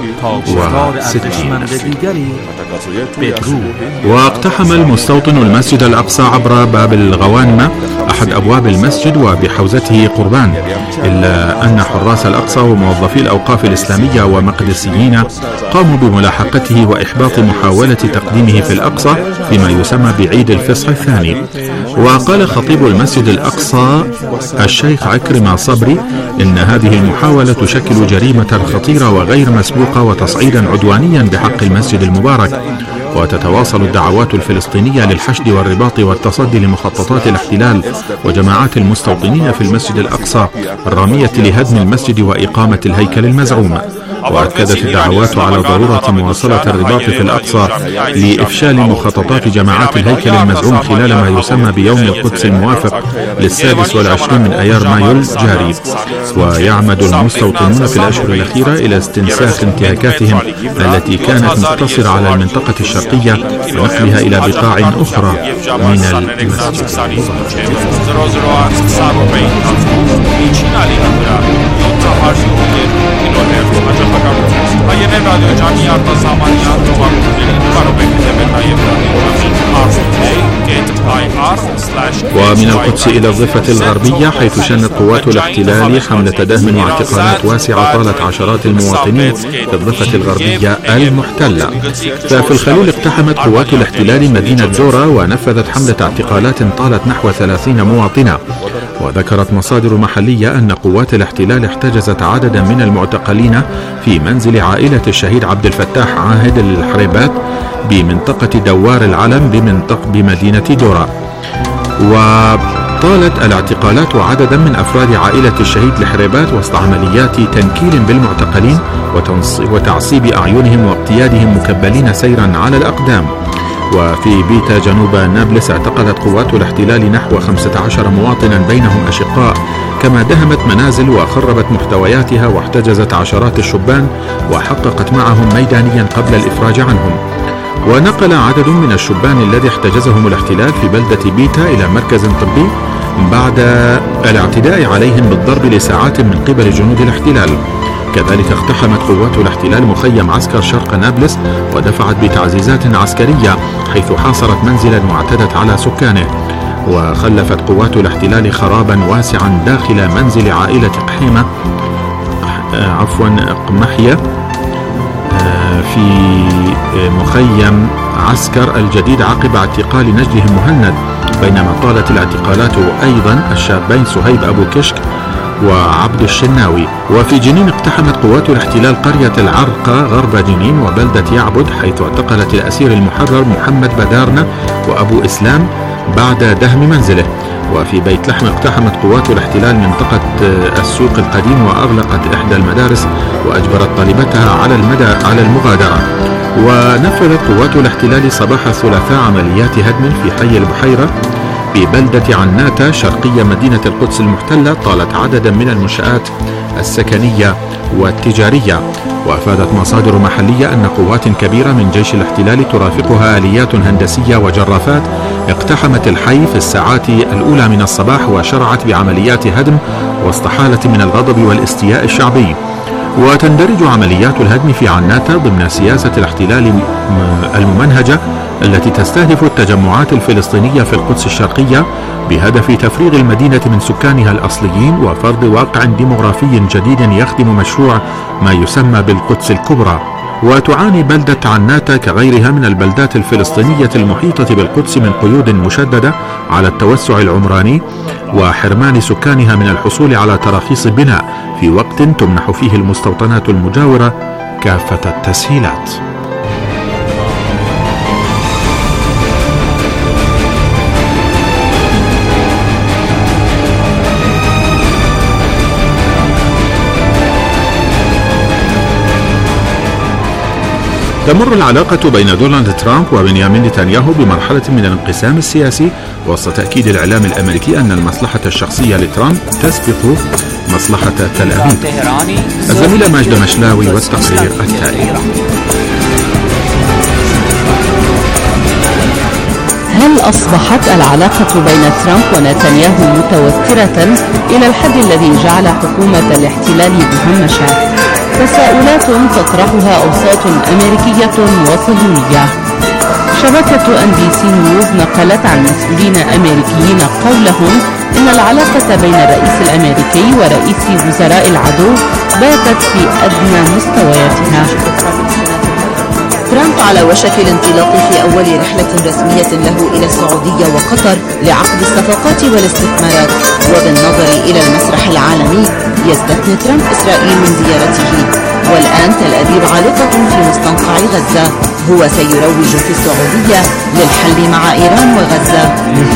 واقتحم المستوطن المسجد الأقصى عبر باب الغوانمة أحد أبواب المسجد وبحوزته قربان، إلا أن حراس الأقصى وموظفي الأوقاف الإسلامية ومقدسيين قاموا بملاحقته وإحباط محاولة تقديمه في الأقصى فيما يسمى بعيد الفصح الثاني. وقال خطيب المسجد الأقصى الشيخ عكرمة صبري إن هذه المحاولة تشكل جريمة خطيرة وغير مسبوقة وتصعيدا عدوانيا بحق المسجد المبارك، وتتواصل الدعوات الفلسطينية للحشد والرباط والتصدي لمخططات الاحتلال وجماعات المستوطنين في المسجد الأقصى الرامية لهدم المسجد وإقامة الهيكل المزعوم. وأكدت الدعوات على ضرورة مواصلة الرباط في الأقصى لإفشال مخططات جماعات الهيكل المزعوم خلال ما يسمى بيوم القدس الموافق ل26 من أيار مايو الجاري. ويعمد المستوطنون في الأشهر الأخيرة إلى استنساخ انتهاكاتهم التي كانت مقتصرة على المنطقة الشرقية ونقلها إلى بقاع أخرى من المسجد. ومن القدس إلى الضفة الغربية، حيث شنت قوات الاحتلال حملة دهم واعتقالات واسعة طالت عشرات المواطنين في الضفة الغربية المحتلة. ففي الخليل اقتحمت قوات الاحتلال مدينة زورا ونفذت حملة اعتقالات طالت نحو 30 مواطنا. وذكرت مصادر محلية أن قوات الاحتلال احتجزت عددا من المعتقلين في منزل عائلة الشهيد عبد الفتاح عاهد الحريبات بمنطقة دوار العلم بمدينة دورا. وطالت الاعتقالات عددا من أفراد عائلة الشهيد الحريبات وسط عمليات تنكيل بالمعتقلين وتعصيب أعينهم واقتيادهم مكبلين سيرا على الأقدام. وفي بيتا جنوب نابلس اعتقلت قوات الاحتلال نحو 15 مواطنا بينهم أشقاء، كما دهمت منازل وخربت محتوياتها واحتجزت عشرات الشبان وحققت معهم ميدانيا قبل الإفراج عنهم. ونقل عدد من الشبان الذي احتجزهم الاحتلال في بلدة بيتا إلى مركز طبي بعد الاعتداء عليهم بالضرب لساعات من قبل جنود الاحتلال. كذلك اقتحمت قوات الاحتلال مخيم عسكر شرق نابلس ودفعت بتعزيزات عسكرية، حيث حاصرت منزلا واعتدت على سكانه. وخلفت قوات الاحتلال خرابا واسعا داخل منزل عائلة قمحية في مخيم عسكر الجديد عقب اعتقال نجلهم مهند، بينما طالت الاعتقالات أيضا الشابين سهيب أبو كشك وعبد الشناوي. وفي جنين اقتحمت قوات الاحتلال قرية العرقة غرب جنين وبلدة يعبد، حيث اعتقلت الأسير المحرر محمد بدارنة وأبو إسلام بعد دهم منزله. وفي بيت لحم اقتحمت قوات الاحتلال منطقة السوق القديم وأغلقت إحدى المدارس وأجبرت طالبتها على المغادرة. ونفذت قوات الاحتلال صباح الثلاثاء عمليات هدم في حي البحيرة ببلدة عناتة شرقية مدينة القدس المحتلة، طالت عددا من المنشآت السكنية والتجارية. وأفادت مصادر محلية أن قوات كبيرة من جيش الاحتلال ترافقها آليات هندسية وجرافات اقتحمت الحي في الساعات الأولى من الصباح وشرعت بعمليات هدم وسط حالة من الغضب والاستياء الشعبي. وتندرج عمليات الهدم في عناتة ضمن سياسة الاحتلال الممنهجة التي تستهدف التجمعات الفلسطينية في القدس الشرقية بهدف تفريغ المدينة من سكانها الأصليين وفرض واقع ديمغرافي جديد يخدم مشروع ما يسمى بالقدس الكبرى. وتعاني بلدة عناتة كغيرها من البلدات الفلسطينية المحيطة بالقدس من قيود مشددة على التوسع العمراني وحرمان سكانها من الحصول على تراخيص بناء في وقت تمنح فيه المستوطنات المجاورة كافة التسهيلات. تمر العلاقة بين دونالد ترامب وبنيامين نتنياهو بمرحلة من الانقسام السياسي وسط تأكيد الإعلام الأمريكي أن المصلحة الشخصية لترامب تسبق مصلحة تل أبيب. الزميلة ماجدة مشلاوي والتقرير التالي. هل أصبحت العلاقة بين ترامب ونتنياهو متوترة إلى الحد الذي جعل حكومة الاحتلال مهمشة؟ تساؤلات تطرحها أوساط أمريكية وصهيونية. شبكة NBC نيوز نقلت عن مسؤولين أمريكيين قولهم إن العلاقة بين الرئيس الأمريكي ورئيس وزراء العدو باتت في أدنى مستوياتها. ترامب على وشك الانطلاق في أول رحلة رسمية له إلى السعودية وقطر لعقد الصفقات والاستثمارات، وبالنظر إلى المسرح العالمي يستثني ترامب إسرائيل من زيارته والآن تل أبيب عالقة في مستنقع غزة. هو سيروج في السعودية للحل مع إيران وغزة.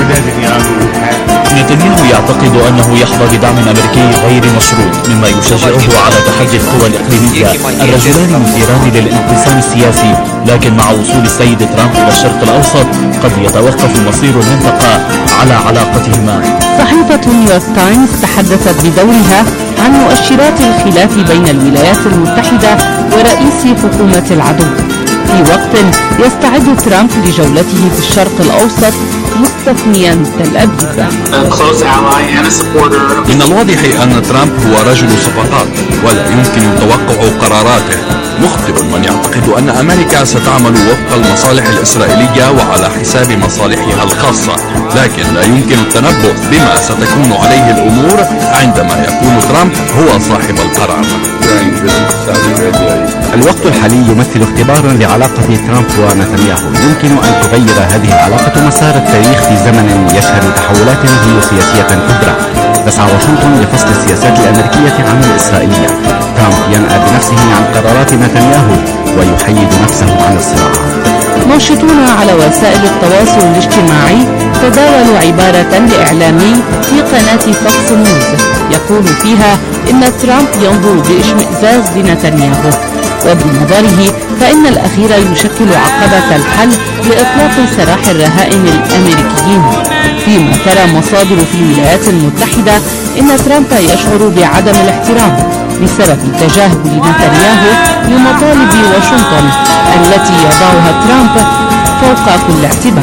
نتنياهو يعتقد أنه يحظى بدعم أمريكي غير مشروط مما يشجعه على تحدي القوى الإقليمية. الرجلان مثيران للانقسام السياسي، لكن مع وصول السيد ترامب إلى الشرق الأوسط قد يتوقف مصير المنطقة على علاقتهما. صحيفة نيويورك تايمز تحدثت بدورها عن مؤشرات الخلاف بين الولايات المتحدة ورئيس حكومة العدو، في وقت يستعد ترامب لجولته في الشرق الأوسط مستثنيا تل أبيب. من الواضح أن ترامب هو رجل صفقات ولا يمكن توقع قراراته. مخطئ من يعتقد أن أمريكا ستعمل وفق المصالح الإسرائيلية وعلى حساب مصالحها الخاصة، لكن لا يمكن التنبؤ بما ستكون عليه الأمور عندما يكون ترامب هو صاحب القرار. الوقت الحالي يمثل اختبارا لعلاقة ترامب ونتنياهو. يمكن أن تغير هذه العلاقة مسار التاريخ في زمن يشهد تحولات جيوسياسية كبرى. تسعى واشنطن لفصل السياسات الأمريكية عن الإسرائيلية. ترامب ينأى بنفسه عن قرارات نتنياهو ويحيد نفسه عن الصراعات. ناشطون على وسائل التواصل الاجتماعي تداولوا عبارة لإعلامي في قناة فوكس نيوز يقول فيها إن ترامب ينظر باشمئزاز لنتنياهو، وبنظره فإن الأخير يشكل عقبة الحل لإطلاق سراح الرهائن الأمريكيين، فيما ترى مصادر في الولايات المتحدة إن ترامب يشعر بعدم الاحترام بسبب تجاهل نتنياهو لمطالب واشنطن التي يضعها ترامب فوق كل اعتبار.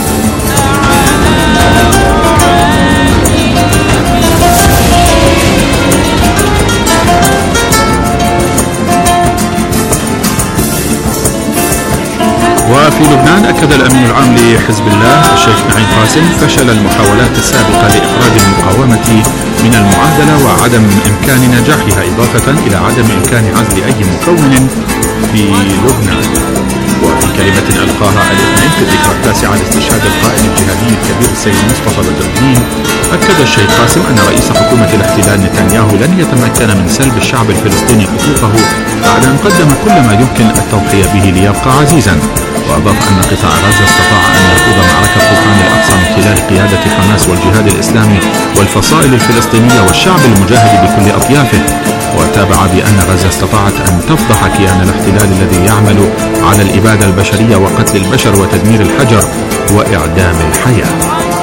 وفي لبنان أكد الأمين العام لحزب الله الشيخ نعيم قاسم فشل المحاولات السابقة لإخراج المقاومة من المعادلة وعدم إمكان نجاحها، إضافة إلى عدم إمكان عزل أي مكون في لبنان. وفي كلمة ألقاها الاثنين في الذكرى التاسعة لاستشهاد القائد الجهادي الكبير السيد مصطفى بدر الدين، أكد الشيخ قاسم أن رئيس حكومة الاحتلال نتنياهو لن يتمكن من سلب الشعب الفلسطيني حقوقه بعد أن قدم كل ما يمكن التضحية به ليبقى عزيزا. وأضاف أن قطاع غزة استطاع أن يخوض معركة طوفان الأقصى من خلال قيادة حماس والجهاد الإسلامي والفصائل الفلسطينية والشعب المجاهد بكل أطيافه. وتابع بأن غزة استطاعت أن تفضح كيان الاحتلال الذي يعمل على الإبادة البشرية وقتل البشر وتدمير الحجر وإعدام الحياة.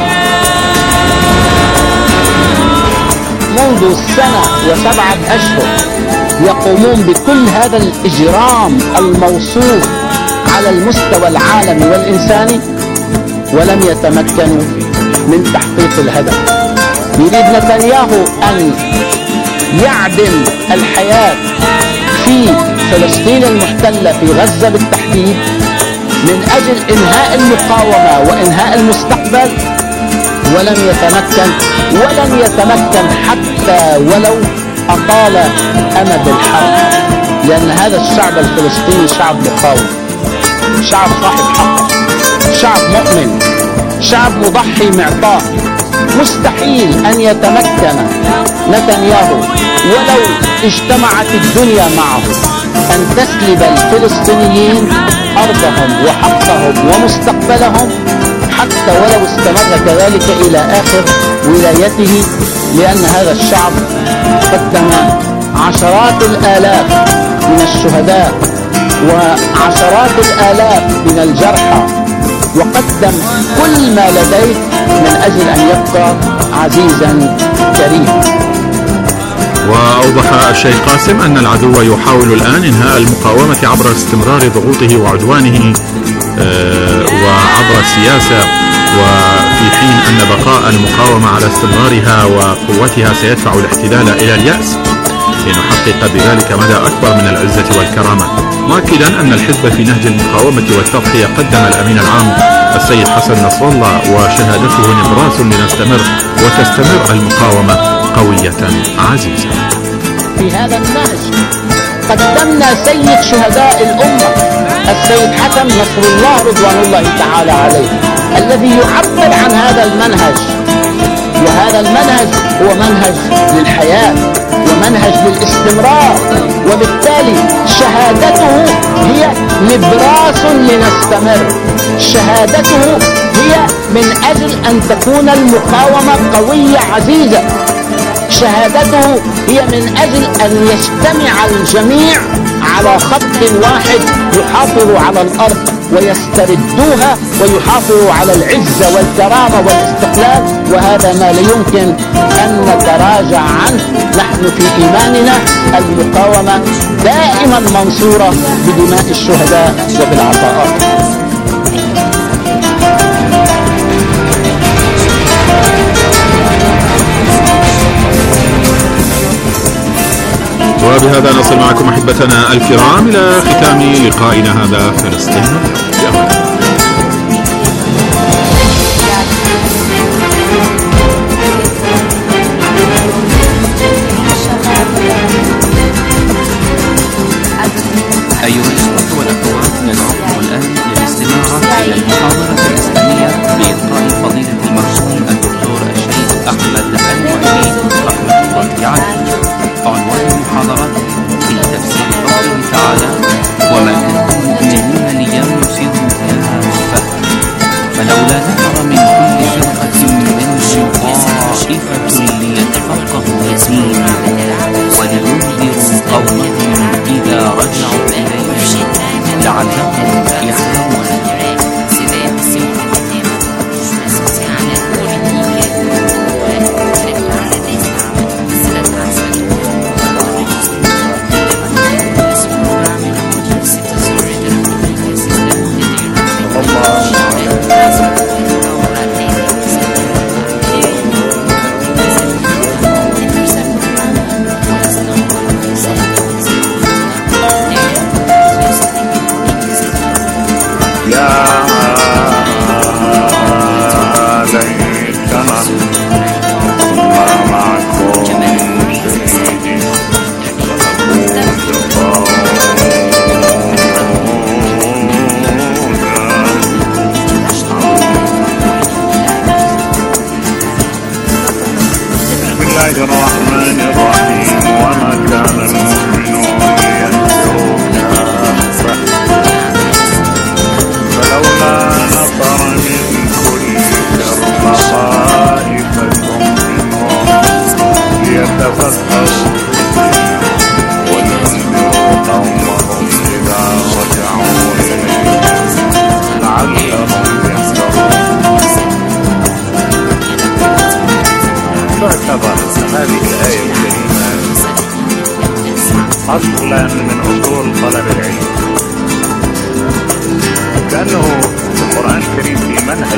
منذ سنة و7 أشهر يقومون بكل هذا الإجرام الموصوف على المستوى العالمي والإنساني ولم يتمكنوا من تحقيق الهدف. يريد نتنياهو أن يعدم الحياة في فلسطين المحتلة في غزة بالتحديد من أجل إنهاء المقاومة وإنهاء المستقبل، ولن يتمكن حتى ولو أطال أمد الحرب، لأن هذا الشعب الفلسطيني شعب مقاوم، شعب صاحب حق، شعب مؤمن، شعب مضحي معطاء. مستحيل أن يتمكن نتنياهو ولو اجتمعت الدنيا معه أن تسلب الفلسطينيين أرضهم وحقهم ومستقبلهم حتى ولو استمر كذلك إلى آخر ولايته، لأن هذا الشعب قدم عشرات الآلاف من الشهداء وعشرات الآلاف من الجرحى، وقدم كل ما لديه من أجل أن يبقى عزيزا كريما. وأوضح الشيخ قاسم أن العدو يحاول الآن إنهاء المقاومة عبر استمرار ضغوطه وعدوانه وعبر السياسة، وفي حين أن بقاء المقاومة على استمرارها وقوتها سيدفع الاحتلال إلى اليأس لنحقق بذلك مدى أكبر من العزة والكرامة، مؤكدا أن الحزب في نهج المقاومة والتضحية قدم الأمين العام السيد حسن نصر الله وشهادته نبراس لنستمر وتستمر المقاومة قوية عزيزة. في هذا النهج قدمنا سيد شهداء الأمة السيد حسن نصر الله رضوان الله تعالى عليه، الذي يعبر عن هذا المنهج وهذه هذا المنهج هو منهج للحياة ومنهج للاستمرار، وبالتالي شهادته هي نبراس لنستمر. شهادته هي من أجل أن تكون المقاومة قوية عزيزة. شهادته هي من أجل أن يجتمع الجميع على خط واحد يحافظوا على الأرض ويستردوها ويحافظوا على العزة والكرامة والاستقلال، وهذا ما لا يمكن أن نتراجع عنه. نحن في إيماننا المقاومة دائما منصورة بدماء الشهداء وبالعطاءات. وبهذا نصل معكم أحبتنا الكرام إلى ختام لقائنا هذا. فلسطين في أمان. أيها الإخوة والأخوات، ندعوكم الآن للاستماع إلى المحاضرة الإسلامية بإلقاء فضيلة المرحوم الدكتور الشيخ أحمد الوحيد رحمة الله عليه. عنوان المحاضرة في تفسير قوله تعالى: وما كان المؤمنون لينفروا كافة فلولا نفر من كل فرقة منهم طائفة ليتفقهوا في الدين ولينذروا قومهم إذا رجعوا إليهم لعلهم يحذرون. أصلا من أصول طلب العلم، كأنه القرآن الكريم في منهج